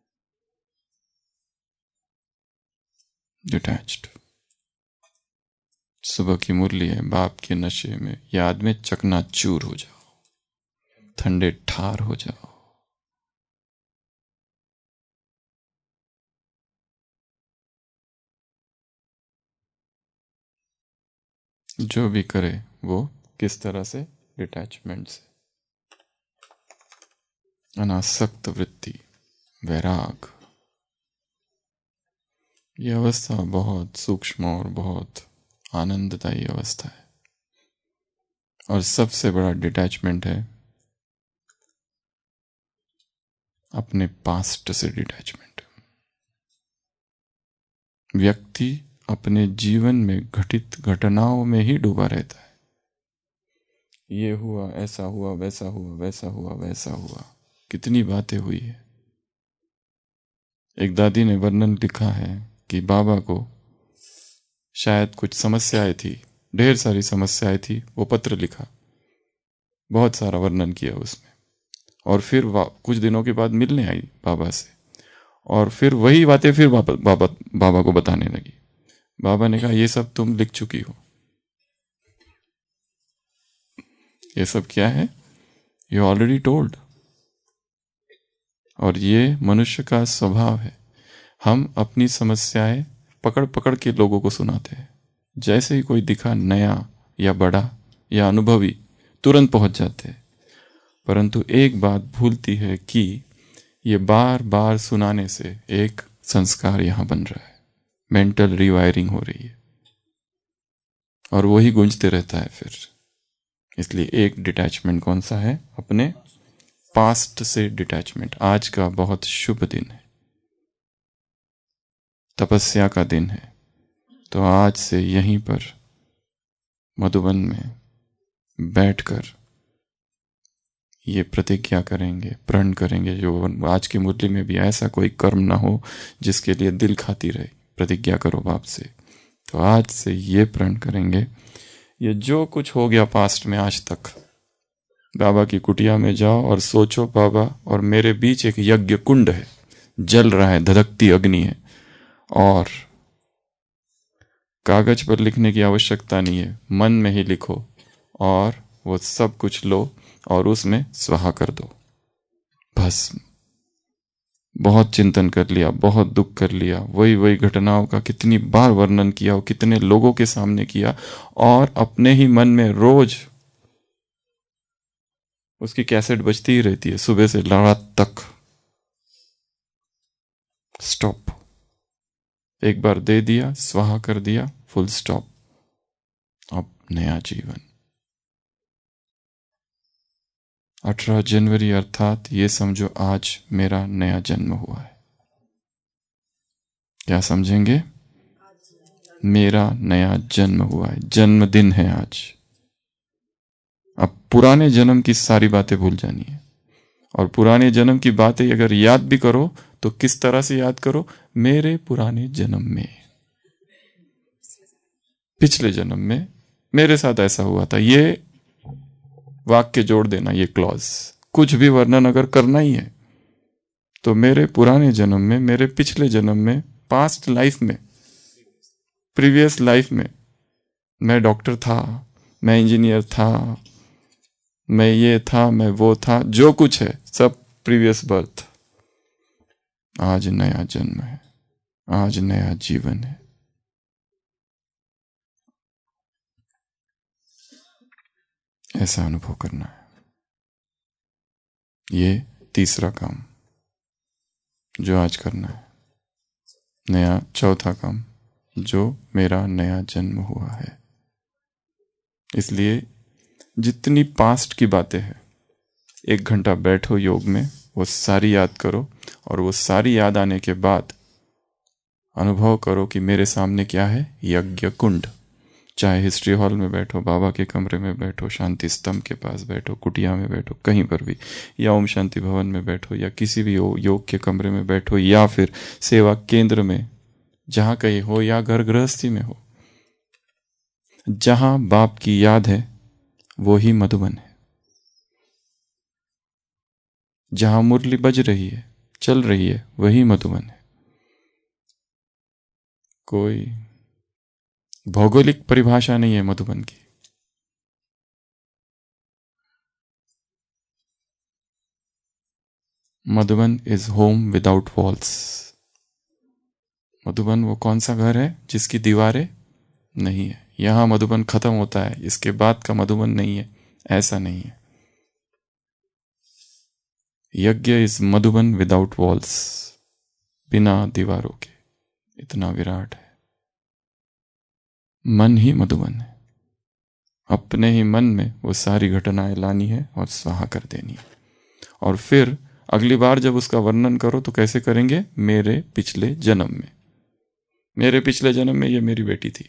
डिटैच्ड। सुबह की मुरली है, बाप के नशे में याद में चकनाचूर हो जाओ, ठंडे ठार हो जाओ। जो भी करे वो किस तरह से? डिटैचमेंट से, अनासक्त वृत्ति, वैराग। यह अवस्था बहुत सूक्ष्म और बहुत आनंददायी अवस्था है। और सबसे बड़ा डिटैचमेंट है अपने पास्ट से डिटैचमेंट। व्यक्ति अपने जीवन में घटित घटनाओं में ही डूबा रहता है। ये हुआ, ऐसा हुआ, वैसा हुआ, वैसा हुआ, वैसा हुआ। कितनी बातें हुई है। एक दादी ने वर्णन लिखा है कि बाबा को शायद कुछ समस्याएं थी, ढेर सारी समस्याएं थी। वो पत्र लिखा, बहुत सारा वर्णन किया उसमें। और फिर कुछ दिनों के बाद मिलने आई बाबा से, और फिर वही बातें फिर बाबा को बताने लगी। बाबा ने कहा, ये सब तुम लिख चुकी हो। ये सब क्या है? You already told. और ये मनुष्य का स्वभाव है। हम अपनी समस्याएं पकड़ पकड़ के लोगों को सुनाते हैं। जैसे ही कोई दिखा नया या बड़ा या अनुभवी, तुरंत पहुंच जाते हैं। परंतु एक बात भूलती है कि ये बार बार सुनाने से एक संस्कार यहां बन रहा है, मेंटल रिवायरिंग हो रही है, और वही गूंजते रहता है फिर। इसलिए एक डिटैचमेंट कौन सा है? अपने पास्ट से डिटैचमेंट। आज का बहुत शुभ दिन है, तपस्या का दिन है। तो आज से यहीं पर मधुबन में बैठकर ये प्रतिज्ञा करेंगे, प्रण करेंगे। जो आज की मुरली में भी ऐसा कोई कर्म ना हो जिसके लिए दिल खाती रहे। प्रतिज्ञा करो बाप से। तो आज से ये प्रण करेंगे, ये जो कुछ हो गया पास्ट में आज तक, बाबा की कुटिया में जाओ और सोचो, बाबा और मेरे बीच एक यज्ञ कुंड है, जल रहा है, धधकती अग्नि है, और कागज पर लिखने की आवश्यकता नहीं है, मन में ही लिखो और वो सब कुछ लो और उसमें स्वाहा कर दो। भस्म। बहुत चिंतन कर लिया, बहुत दुख कर लिया, वही वही घटनाओं का कितनी बार वर्णन किया और कितने लोगों के सामने किया, और अपने ही मन में रोज उसकी कैसेट बजती ही रहती है सुबह से रात तक। स्टॉप। एक बार दे दिया, स्वाहा कर दिया, फुल स्टॉप। अब नया जीवन। 18 जनवरी अर्थात ये समझो आज मेरा नया जन्म हुआ है। क्या समझेंगे? मेरा नया जन्म हुआ है, जन्मदिन है आज। अब पुराने जन्म की सारी बातें भूल जानी है, और पुराने जन्म की बातें अगर याद भी करो तो किस तरह से याद करो? मेरे पुराने जन्म में, पिछले जन्म में मेरे साथ ऐसा हुआ था। ये वाक्य जोड़ देना, ये क्लॉज। कुछ भी वर्णन अगर करना ही है तो मेरे पुराने जन्म में, मेरे पिछले जन्म में, पास्ट लाइफ में, प्रीवियस लाइफ में मैं डॉक्टर था, मैं इंजीनियर था, मैं ये था, मैं वो था, जो कुछ है सब प्रीवियस बर्थ। आज नया जन्म है, आज नया जीवन है। ऐसा अनुभव करना है। ये तीसरा काम जो आज करना है। नया चौथा काम जो मेरा नया जन्म हुआ है। इसलिए जितनी पास्ट की बातें हैं, 1 घंटा बैठो योग में, वो सारी याद करो, और वो सारी याद आने के बाद अनुभव करो कि मेरे सामने क्या है, यज्ञ कुंड। चाहे हिस्ट्री हॉल में बैठो, बाबा के कमरे में बैठो, शांति स्तंभ के पास बैठो, कुटिया में बैठो, कहीं पर भी, या ओम शांति भवन में बैठो, या किसी भी योग के कमरे में बैठो, या फिर सेवा केंद्र में जहां कहीं हो, या घर गृहस्थी में हो, जहां बाप की याद है वो ही मधुबन है। जहां मुरली बज रही है, चल रही है, वही मधुबन है। कोई भौगोलिक परिभाषा नहीं है मधुबन की। Madhuban is home without walls. Madhuban वो कौन सा घर है जिसकी दीवारें नहीं है। यहां मधुबन खत्म होता है, इसके बाद का मधुबन नहीं है, ऐसा नहीं है। यज्ञ इज मधुबन विदाउट वॉल्स, बिना दीवारों के। इतना विराट है। मन ही मधुबन है। अपने ही मन में वो सारी घटनाएं लानी है और स्वाहा कर देनी है। और फिर अगली बार जब उसका वर्णन करो तो कैसे करेंगे, मेरे पिछले जन्म में। मेरे पिछले जन्म में ये मेरी बेटी थी,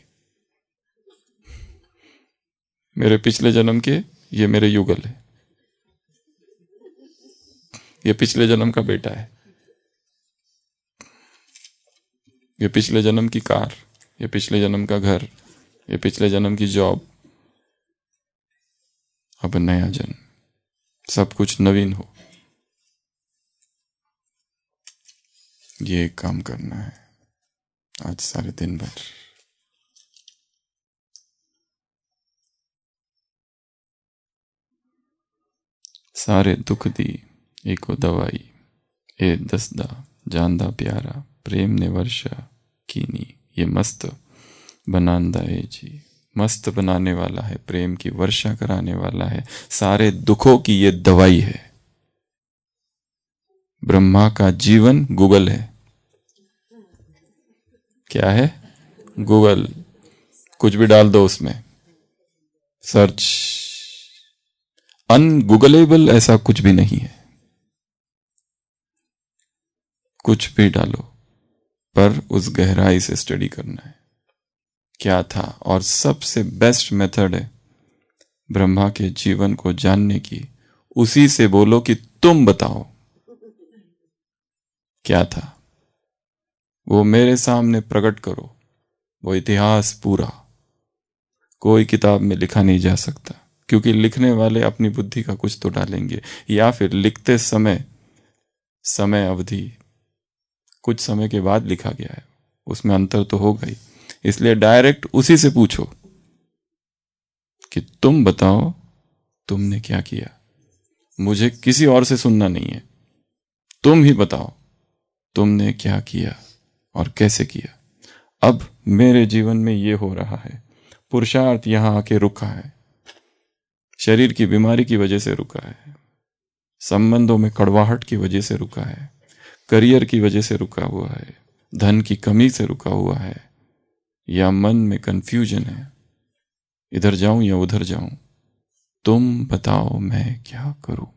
मेरे पिछले जन्म के ये मेरे युगल है, ये पिछले जन्म का बेटा है, ये पिछले जन्म की कार, ये पिछले जन्म का घर, ये पिछले जन्म की जॉब। अब नया जन्म, सब कुछ नवीन हो, ये काम करना है आज सारे दिन भर। सारे दुख दी एको दवाई, ए दसदा जानदा प्यारा, प्रेम ने वर्षा कीनी, ये मस्त बनांदा है जी। मस्त बनाने वाला है, प्रेम की वर्षा कराने वाला है, सारे दुखों की ये दवाई है। ब्रह्मा का जीवन गूगल है। क्या है? गूगल। कुछ भी डाल दो उसमें, सर्च। अनगूगलेबल ऐसा कुछ भी नहीं है। कुछ भी डालो, पर उस गहराई से स्टडी करना है क्या था। और सबसे बेस्ट मेथड है ब्रह्मा के जीवन को जानने की, उसी से बोलो कि तुम बताओ क्या था, वो मेरे सामने प्रकट करो। वो इतिहास पूरा कोई किताब में लिखा नहीं जा सकता, क्योंकि लिखने वाले अपनी बुद्धि का कुछ तो डालेंगे, या फिर लिखते समय अवधि कुछ समय के बाद लिखा गया है, उसमें अंतर तो होगा ही। इसलिए डायरेक्ट उसी से पूछो कि तुम बताओ तुमने क्या किया। मुझे किसी और से सुनना नहीं है, तुम ही बताओ तुमने क्या किया और कैसे किया। अब मेरे जीवन में ये हो रहा है, पुरुषार्थ यहां आके रुका है, शरीर की बीमारी की वजह से रुका है, संबंधों में कड़वाहट की वजह से रुका है, करियर की वजह से रुका हुआ है, धन की कमी से रुका हुआ है, या मन में कंफ्यूजन है, इधर जाऊं या उधर जाऊं। तुम बताओ मैं क्या करूं।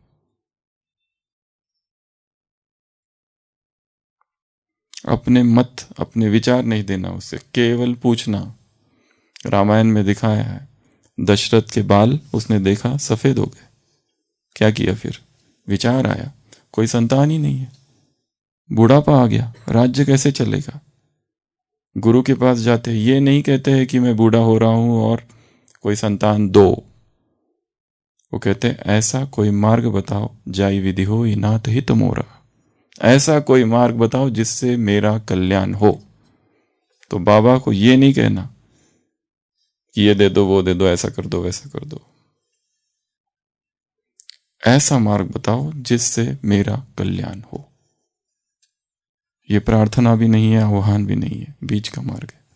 अपने मत, अपने विचार नहीं देना उससे, केवल पूछना। रामायण में दिखाया है, दशरथ के बाल उसने देखा सफेद हो गए, क्या किया फिर? विचार आया, कोई संतान ही नहीं है, बुढ़ापा आ गया, राज्य कैसे चलेगा। गुरु के पास जाते, ये नहीं कहते हैं कि मैं बूढ़ा हो रहा हूं और कोई संतान दो। वो कहते ऐसा कोई मार्ग बताओ, जाई विधि हो नाथ हित मोरा। ऐसा कोई मार्ग बताओ जिससे मेरा कल्याण हो। तो बाबा को ये नहीं कहना कि ये दे दो, वो दे दो, ऐसा कर दो, वैसा कर दो। ऐसा मार्ग बताओ जिससे मेरा कल्याण हो। ये प्रार्थना भी नहीं है, आह्वान भी नहीं है, बीच का मार्ग है।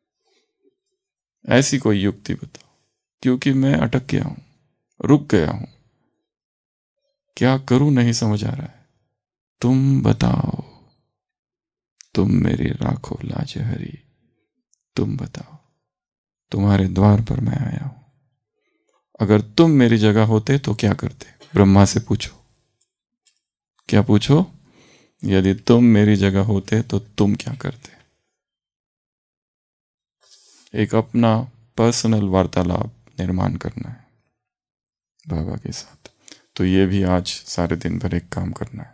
ऐसी कोई युक्ति बताओ, क्योंकि मैं अटक गया हूं, रुक गया हूं, क्या करूं नहीं समझ आ रहा है। तुम बताओ, तुम मेरी राखो लाज हरी, तुम बताओ, तुम्हारे द्वार पर मैं आया हूं। अगर तुम मेरी जगह होते तो क्या करते? ब्रह्मा से पूछो। क्या पूछो? यदि तुम मेरी जगह होते तो तुम क्या करते? एक अपना पर्सनल वार्तालाप निर्माण करना है बाबा के साथ। तो ये भी आज सारे दिन भर एक काम करना है।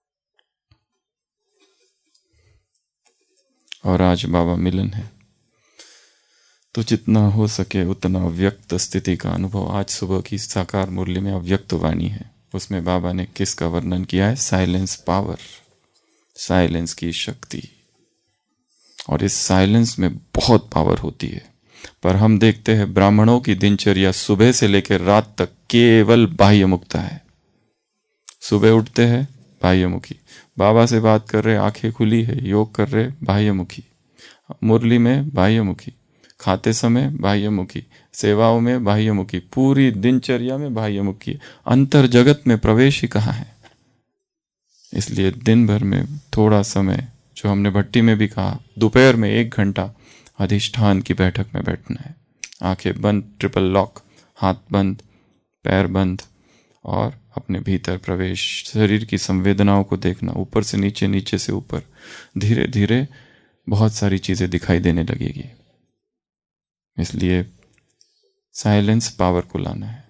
और आज बाबा मिलन है, तो जितना हो सके उतना व्यक्त स्थिति का अनुभव। आज सुबह की साकार मुरली में अव्यक्त वाणी है, उसमें बाबा ने किसका वर्णन किया है? साइलेंस पावर, साइलेंस की शक्ति। और इस साइलेंस में बहुत पावर होती है। पर हम देखते हैं ब्राह्मणों की दिनचर्या सुबह से लेकर रात तक केवल बाह्य मुक्ता है। सुबह उठते हैं बाह्यमुखी, बाबा से बात कर रहे आंखें खुली है, योग कर रहे बाह्यमुखी, मुरली में बाह्यमुखी, खाते समय बाह्यमुखी, सेवाओं में बाह्यमुखी, पूरी दिनचर्या में बाह्यमुखी। अंतर जगत में प्रवेश ही कहाँ है? इसलिए दिन भर में थोड़ा समय, जो हमने भट्टी में भी कहा, दोपहर में 1 घंटा अधिष्ठान की बैठक में बैठना है। आंखें बंद, ट्रिपल लॉक, हाथ बंद, पैर बंद, और अपने भीतर प्रवेश, शरीर की संवेदनाओं को देखना, ऊपर से नीचे, नीचे से ऊपर। धीरे धीरे बहुत सारी चीजें दिखाई देने लगेगी। इसलिए साइलेंस पावर को लाना है।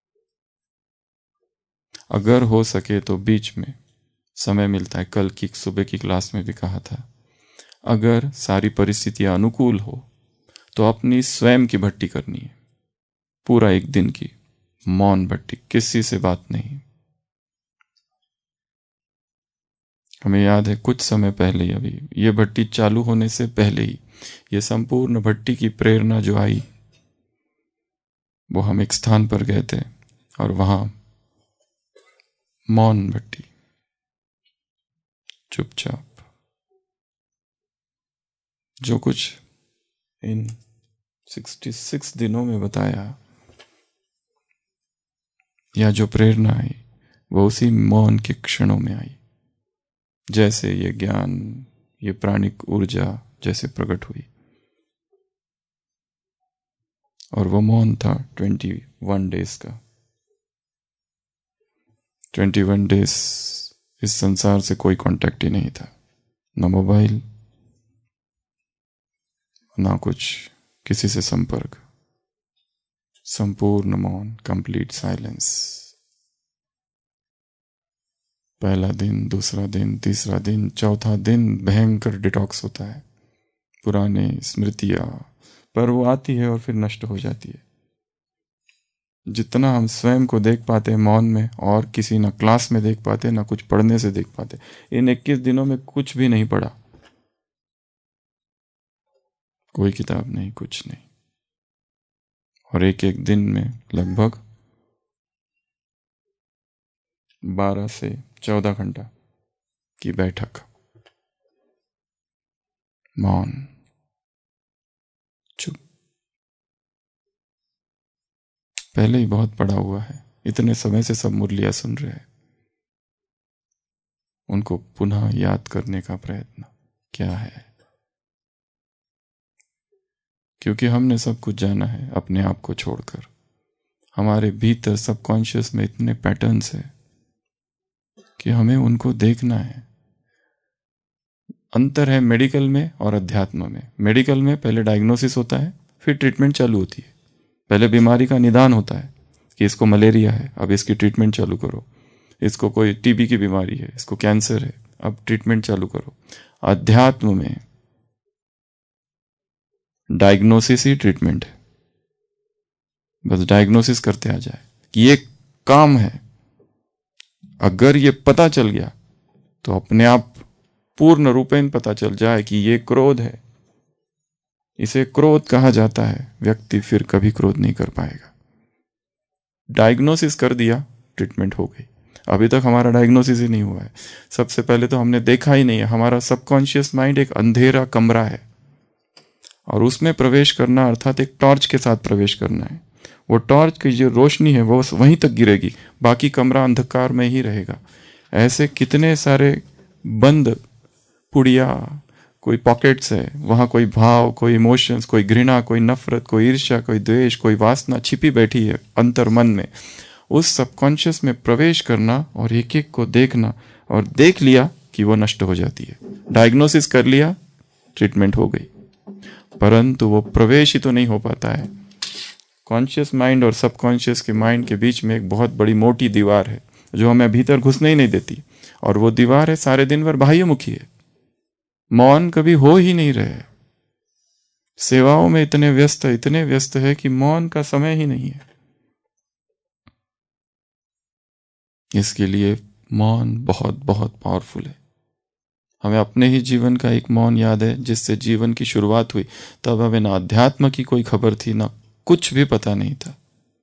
अगर हो सके तो बीच में समय मिलता है, कल की सुबह की क्लास में भी कहा था, अगर सारी परिस्थितियां अनुकूल हो तो अपनी स्वयं की भट्टी करनी है, पूरा 1 दिन की मौन भट्टी, किसी से बात नहीं। हमें याद है कुछ समय पहले ही, अभी ये भट्टी चालू होने से पहले ही, ये संपूर्ण भट्टी की प्रेरणा जो आई, वो हम एक स्थान पर गए थे और वहां मौन भट्टी, चुपचाप, जो कुछ इन 66 दिनों में बताया, या जो प्रेरणा आई, वो उसी मौन के क्षणों में आई। जैसे ये ज्ञान, ये प्राणिक ऊर्जा जैसे प्रकट हुई। और वो मौन था 21 डेज का। 21 डेज इस संसार से कोई कांटेक्ट ही नहीं था, ना मोबाइल, ना कुछ किसी से संपर्क, संपूर्ण मौन, कंप्लीट साइलेंस। पहला दिन, दूसरा दिन, तीसरा दिन, चौथा दिन भयंकर डिटॉक्स होता है। पुराने स्मृतियां, पर वो आती है और फिर नष्ट हो जाती है। जितना हम स्वयं को देख पाते हैं मौन में, और किसी ना क्लास में देख पाते, ना कुछ पढ़ने से देख पाते। इन 21 दिनों में कुछ भी नहीं पढ़ा, कोई किताब नहीं, कुछ नहीं। और एक एक दिन में लगभग 12 से 14 घंटा की बैठक, मौन, चुप। पहले ही बहुत पढ़ा हुआ है, इतने समय से सब मुरलियां सुन रहे हैं, उनको पुनः याद करने का प्रयत्न क्या है? क्योंकि हमने सब कुछ जाना है अपने आप को छोड़कर। हमारे भीतर सबकॉन्शियस में इतने पैटर्न्स है कि हमें उनको देखना है। अंतर है मेडिकल में और अध्यात्म में। मेडिकल में पहले डायग्नोसिस होता है, फिर ट्रीटमेंट चालू होती है। पहले बीमारी का निदान होता है कि इसको मलेरिया है, अब इसकी ट्रीटमेंट चालू करो। इसको कोई टीबी की बीमारी है, इसको कैंसर है, अब ट्रीटमेंट चालू करो। अध्यात्म में डायग्नोसिस ही ट्रीटमेंट है। बस डायग्नोसिस करते आ जाए कि ये काम है। अगर ये पता चल गया तो अपने आप पूर्ण रूपेण पता चल जाए कि ये क्रोध है, इसे क्रोध कहा जाता है, व्यक्ति फिर कभी क्रोध नहीं कर पाएगा। डायग्नोसिस कर दिया, ट्रीटमेंट हो गई। अभी तक हमारा डायग्नोसिस ही नहीं हुआ है। सबसे पहले तो हमने देखा ही नहीं है। हमारा सबकॉन्शियस माइंड एक अंधेरा कमरा है, और उसमें प्रवेश करना अर्थात एक टॉर्च के साथ प्रवेश करना है। वो टॉर्च की जो रोशनी है वो वहीं तक गिरेगी, बाकी कमरा अंधकार में ही रहेगा। ऐसे कितने सारे बंद पुड़िया, कोई पॉकेट्स है, वहां कोई भाव, कोई इमोशंस, कोई घृणा, कोई नफरत, कोई ईर्ष्या, कोई द्वेष, कोई वासना छिपी बैठी है अंतर मन में। उस सबकॉन्शियस में प्रवेश करना और एक एक को देखना, और देख लिया कि वो नष्ट हो जाती है। डायग्नोसिस कर लिया, ट्रीटमेंट हो गई। परंतु वो प्रवेश ही तो नहीं हो पाता है। कॉन्शियस माइंड और सबकॉन्शियस के माइंड के बीच में एक बहुत बड़ी मोटी दीवार है जो हमें भीतर घुसने ही नहीं देती, और वो दीवार है सारे दिन भर बाह्यमुखी है। मौन कभी हो ही नहीं रहे। सेवाओं में इतने व्यस्त है कि मौन का समय ही नहीं है। इसके लिए मौन बहुत बहुत पावरफुल है। हमें अपने ही जीवन का एक मौन याद है जिससे जीवन की शुरुआत हुई। तब हमें ना अध्यात्म की कोई खबर थी, ना कुछ भी पता नहीं था,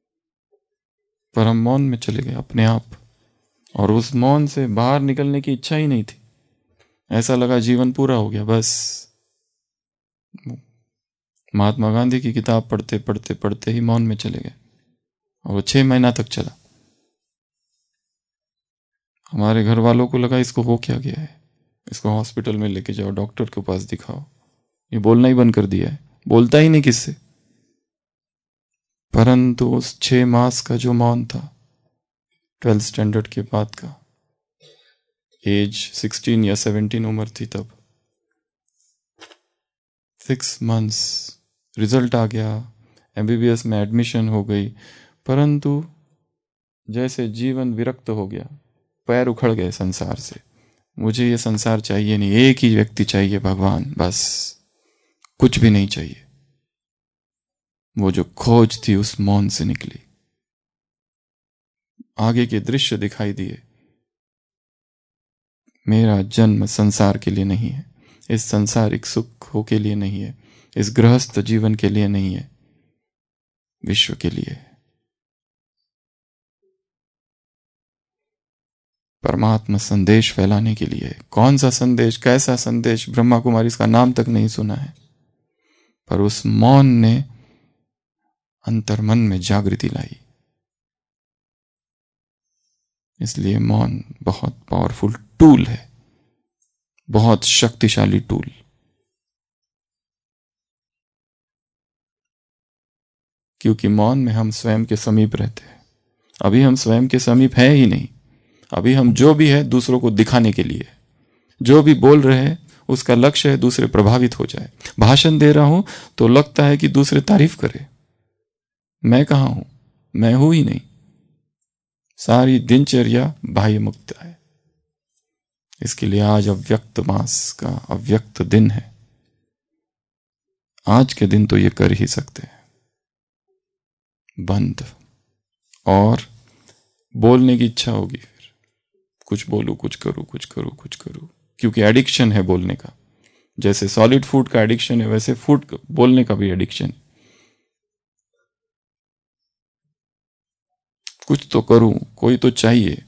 पर हम मौन में चले गए अपने आप, और उस मौन से बाहर निकलने की इच्छा ही नहीं थी। ऐसा लगा जीवन पूरा हो गया बस। महात्मा गांधी की किताब पढ़ते पढ़ते पढ़ते ही मौन में चले गए, और वो 6 महीना तक चला। हमारे घर वालों को लगा इसको हो क्या गया है, इसको हॉस्पिटल में लेके जाओ, डॉक्टर के पास दिखाओ। ये बोलना ही बंद कर दिया है, बोलता ही नहीं किससे। परंतु उस 6 मास का जो मौन था, 12th स्टैंडर्ड के बाद का, एज 16 या 17 उम्र थी तब, 6 मंथ्स, रिजल्ट आ गया, MBBS में एडमिशन हो गई, परंतु जैसे जीवन विरक्त हो गया, पैर उखड़ गए संसार से। मुझे ये संसार चाहिए नहीं, एक ही व्यक्ति चाहिए, भगवान, बस कुछ भी नहीं चाहिए। वो जो खोज थी उस मौन से निकली। आगे के दृश्य दिखाई दिए। मेरा जन्म संसार के लिए नहीं है, इस संसारिक सुखों के लिए नहीं है, इस गृहस्थ जीवन के लिए नहीं है, विश्व के लिए है। परमात्मा संदेश फैलाने के लिए। कौन सा संदेश, कैसा संदेश, ब्रह्मा कुमारी इसका नाम तक नहीं सुना है, पर उस मौन ने अंतर्मन में जागृति लाई। इसलिए मौन बहुत पावरफुल टूल है, बहुत शक्तिशाली टूल। क्योंकि मौन में हम स्वयं के समीप रहते हैं। अभी हम स्वयं के समीप हैं ही नहीं। अभी हम जो भी है दूसरों को दिखाने के लिए, जो भी बोल रहे हैं उसका लक्ष्य है दूसरे प्रभावित हो जाए। भाषण दे रहा हूं तो लगता है कि दूसरे तारीफ करे। मैं कहां हूं, मैं हूं ही नहीं। सारी दिनचर्या बाह्य मुक्त है। इसके लिए आज अव्यक्त मास का अव्यक्त दिन है। आज के दिन तो ये कर ही सकते हैं बंद, और बोलने की इच्छा होगी, फिर कुछ बोलूं, कुछ करूं, कुछ करूं, कुछ करूं, क्योंकि एडिक्शन है बोलने का। जैसे सॉलिड फूड का एडिक्शन है, वैसे फूड बोलने का भी एडिक्शन है। कुछ तो करूं, कोई तो चाहिए।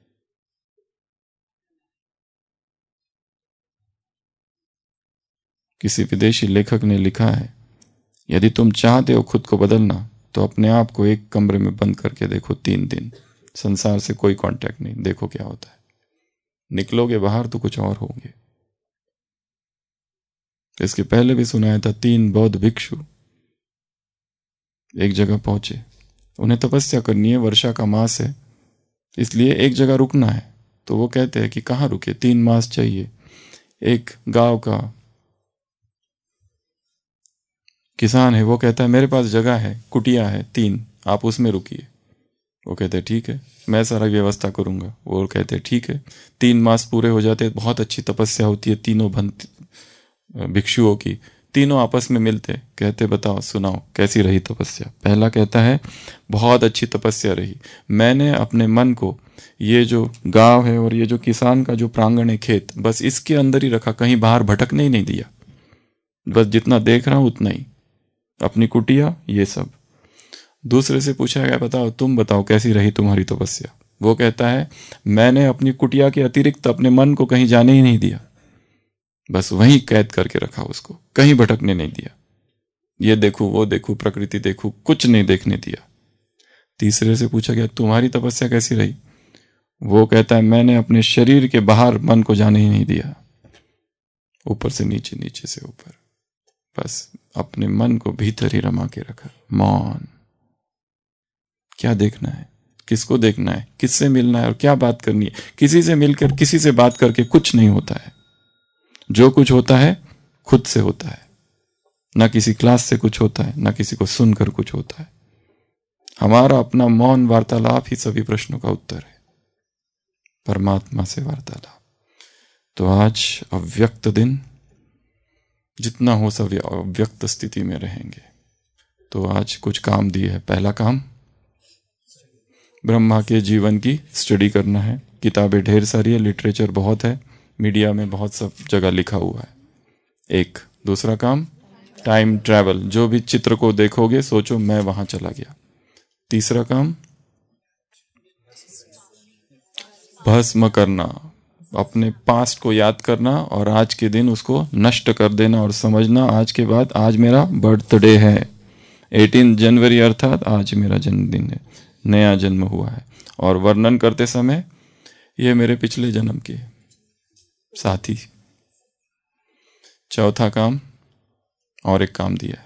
किसी विदेशी लेखक ने लिखा है, यदि तुम चाहते हो खुद को बदलना तो अपने आप को एक कमरे में बंद करके देखो 3 दिन, संसार से कोई कांटेक्ट नहीं, देखो क्या होता है। निकलोगे बाहर तो कुछ और होंगे। इसके पहले भी सुनाया था, 3 बौद्ध भिक्षु एक जगह पहुंचे। उन्हें तपस्या करनी है, वर्षा का मास है, इसलिए एक जगह रुकना है। तो वो कहते हैं कि कहाँ रुके, 3 मास चाहिए। एक गांव का किसान है, वो कहता है मेरे पास जगह है, कुटिया है 3, आप उसमें रुकिए। वो कहते हैं ठीक है, मैं सारा व्यवस्था करूंगा। वो कहते हैं ठीक है। 3 मास पूरे हो जाते, बहुत अच्छी तपस्या होती है तीनों भिक्षुओं की। तीनों आपस में मिलते, कहते बताओ, सुनाओ कैसी रही तपस्या। पहला कहता है बहुत अच्छी तपस्या रही, मैंने अपने मन को ये जो गांव है और ये जो किसान का जो प्रांगण है, खेत, बस इसके अंदर ही रखा, कहीं बाहर भटकने ही नहीं दिया। बस जितना देख रहा हूं उतना ही, अपनी कुटिया ये सब। दूसरे से पूछा गया बताओ, तुम बताओ कैसी रही तुम्हारी तपस्या। वो कहता है मैंने अपनी कुटिया के अतिरिक्त अपने मन को कहीं जाने ही नहीं दिया, बस वहीं कैद करके रखा उसको, कहीं भटकने नहीं दिया। ये देखूं, वो देखूं, प्रकृति देखूं, कुछ नहीं देखने दिया। तीसरे से पूछा गया तुम्हारी तपस्या कैसी रही। वो कहता है मैंने अपने शरीर के बाहर मन को जाने ही नहीं दिया, ऊपर से नीचे, नीचे से ऊपर, बस अपने मन को भीतर ही रमा के रखा। मौन। क्या देखना है, किसको देखना है, किससे मिलना है और क्या बात करनी है। किसी से मिलकर, किसी से बात करके कुछ नहीं होता है। जो कुछ होता है खुद से होता है। ना किसी क्लास से कुछ होता है, ना किसी को सुनकर कुछ होता है। हमारा अपना मौन वार्तालाप ही सभी प्रश्नों का उत्तर है, परमात्मा से वार्तालाप। तो आज अव्यक्त दिन, जितना हो सब अव्यक्त स्थिति में रहेंगे। तो आज कुछ काम दिए है। पहला काम, ब्रह्मा के जीवन की स्टडी करना है। किताबें ढेर सारी है, लिटरेचर बहुत है, मीडिया में बहुत सब जगह लिखा हुआ है। एक। दूसरा काम, टाइम ट्रैवल। जो भी चित्र को देखोगे सोचो मैं वहां चला गया। तीसरा काम, भस्म करना, अपने पास्ट को याद करना और आज के दिन उसको नष्ट कर देना और समझना आज के बाद आज मेरा बर्थडे है, 18 जनवरी, अर्थात आज मेरा जन्मदिन है, नया जन्म हुआ है। और वर्णन करते समय ये मेरे पिछले जन्म के साथी। चौथा काम, और एक काम दिया है,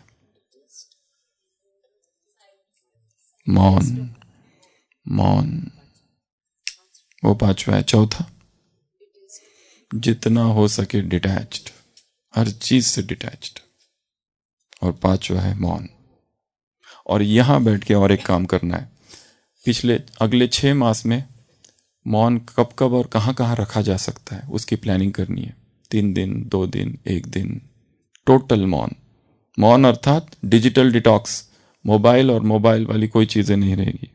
मौन। मौन वो पांचवा है। चौथा, जितना हो सके डिटैच्ड, हर चीज से डिटैच्ड। और पांचवा है मौन। और यहां बैठ के और एक काम करना है। अगले 6 मास में मौन कब कब और कहां कहां रखा जा सकता है उसकी प्लानिंग करनी है। 3 दिन, 2 दिन, 1 दिन, टोटल मौन। मौन अर्थात डिजिटल डिटॉक्स, मोबाइल और मोबाइल वाली कोई चीजें नहीं रहेगी,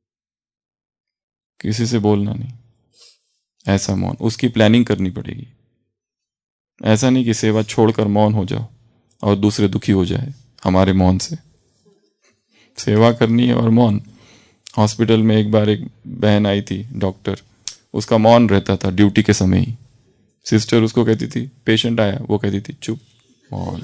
किसी से बोलना नहीं, ऐसा मौन। उसकी प्लानिंग करनी पड़ेगी। ऐसा नहीं कि सेवा छोड़कर मौन हो जाओ और दूसरे दुखी हो जाए हमारे मौन से। सेवा करनी है और मौन। हॉस्पिटल में एक बार एक बहन आई थी, डॉक्टर, उसका मौन रहता था ड्यूटी के समय ही। सिस्टर उसको कहती थी, पेशेंट आया, वो कहती थी चुप, मौन।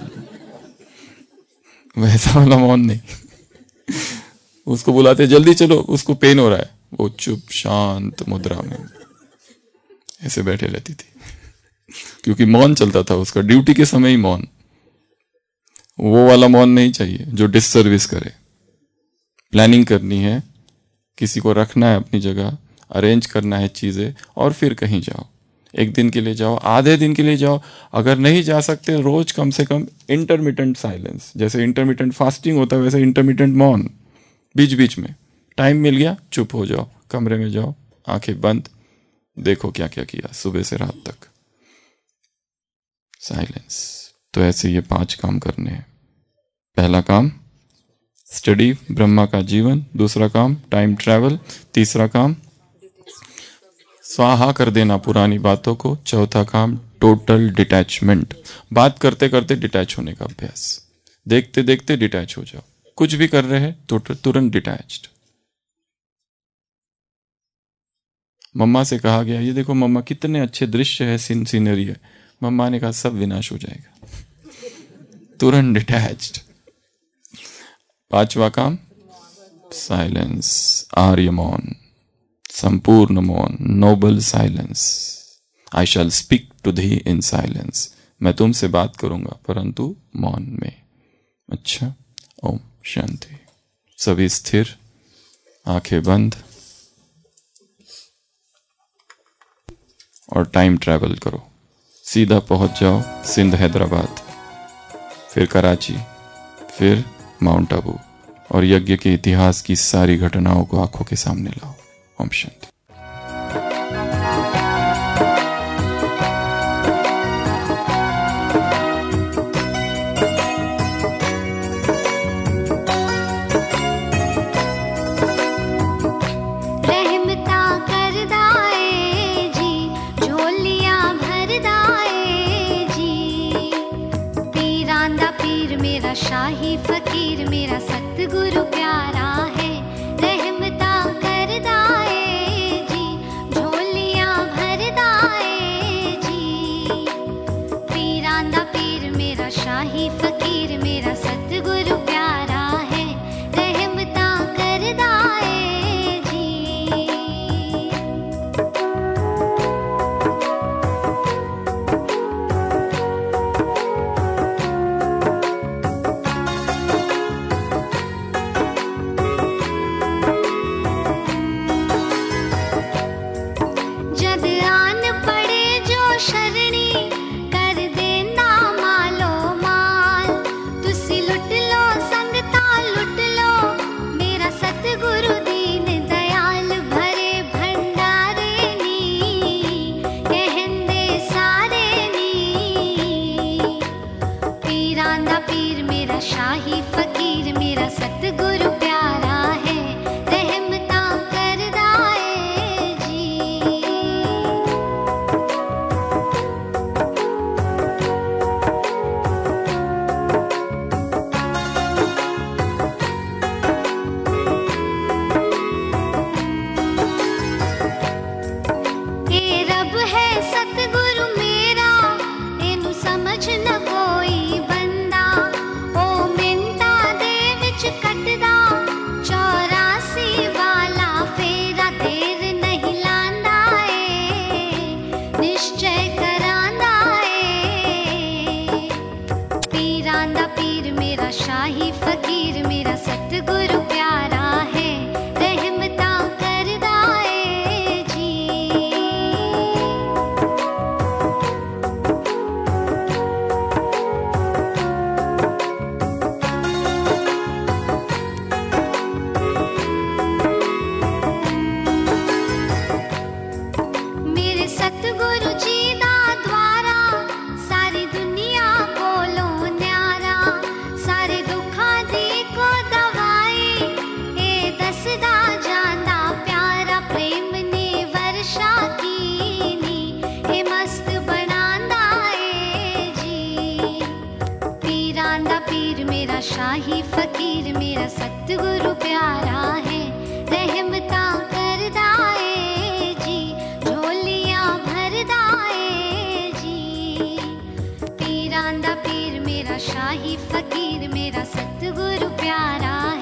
वैसा वाला मौन नहीं। उसको बुलाते, जल्दी चलो, उसको पेन हो रहा है, वो चुप शांत मुद्रा में ऐसे बैठे रहती थी, क्योंकि मौन चलता था उसका ड्यूटी के समय ही मौन। वो वाला मौन नहीं चाहिए जो डिससर्विस करे। प्लानिंग करनी है, किसी को रखना है अपनी जगह, अरेंज करना है चीजें, और फिर कहीं जाओ। 1 दिन के लिए जाओ, आधे दिन के लिए जाओ, अगर नहीं जा सकते रोज कम से कम इंटरमिटेंट साइलेंस, जैसे इंटरमिटेंट फास्टिंग होता है वैसे इंटरमिटेंट मौन। बीच बीच में टाइम मिल गया, चुप हो जाओ, कमरे में जाओ, आंखें बंद, देखो क्या क्या किया सुबह से रात तक, साइलेंस। तो ऐसे ये 5 काम करने हैं। पहला काम स्टडी ब्रह्मा का जीवन, दूसरा काम टाइम ट्रैवल, तीसरा काम स्वाहा कर देना पुरानी बातों को, चौथा काम टोटल डिटैचमेंट, बात करते करते डिटैच होने का अभ्यास, देखते देखते डिटैच हो जाओ, कुछ भी कर रहे हैं तो तुरंत डिटैच्ड। मम्मा से कहा गया, ये देखो मम्मा कितने अच्छे दृश्य है, सीनरी है। मम्मा ने कहा सब विनाश हो जाएगा, तुरंत डिटैच्ड। 5वां काम साइलेंस, आर्य मौन, संपूर्ण मौन, noble silence. I shall speak to thee in silence, मैं तुमसे बात करूंगा परंतु मौन में। अच्छा, ओम शांति। सभी स्थिर, आंखें बंद, और टाइम ट्रैवल करो, सीधा पहुंच जाओ सिंध हैदराबाद, फिर कराची, फिर माउंट आबू, और यज्ञ के इतिहास की सारी घटनाओं को आंखों के सामने लाओ। ओम शांति। शाही फकीर मेरा सतगुरु प्यारा है, रहमता कर दाए पीरांदा पीर मेरा शाही फकीर मेरा सतगुरु प्यारा है, रहमता कर दाए जी, झोलियां भर दाए जी। पीरांदा पीर मेरा शाही फकीर मेरा सतगुरु प्यारा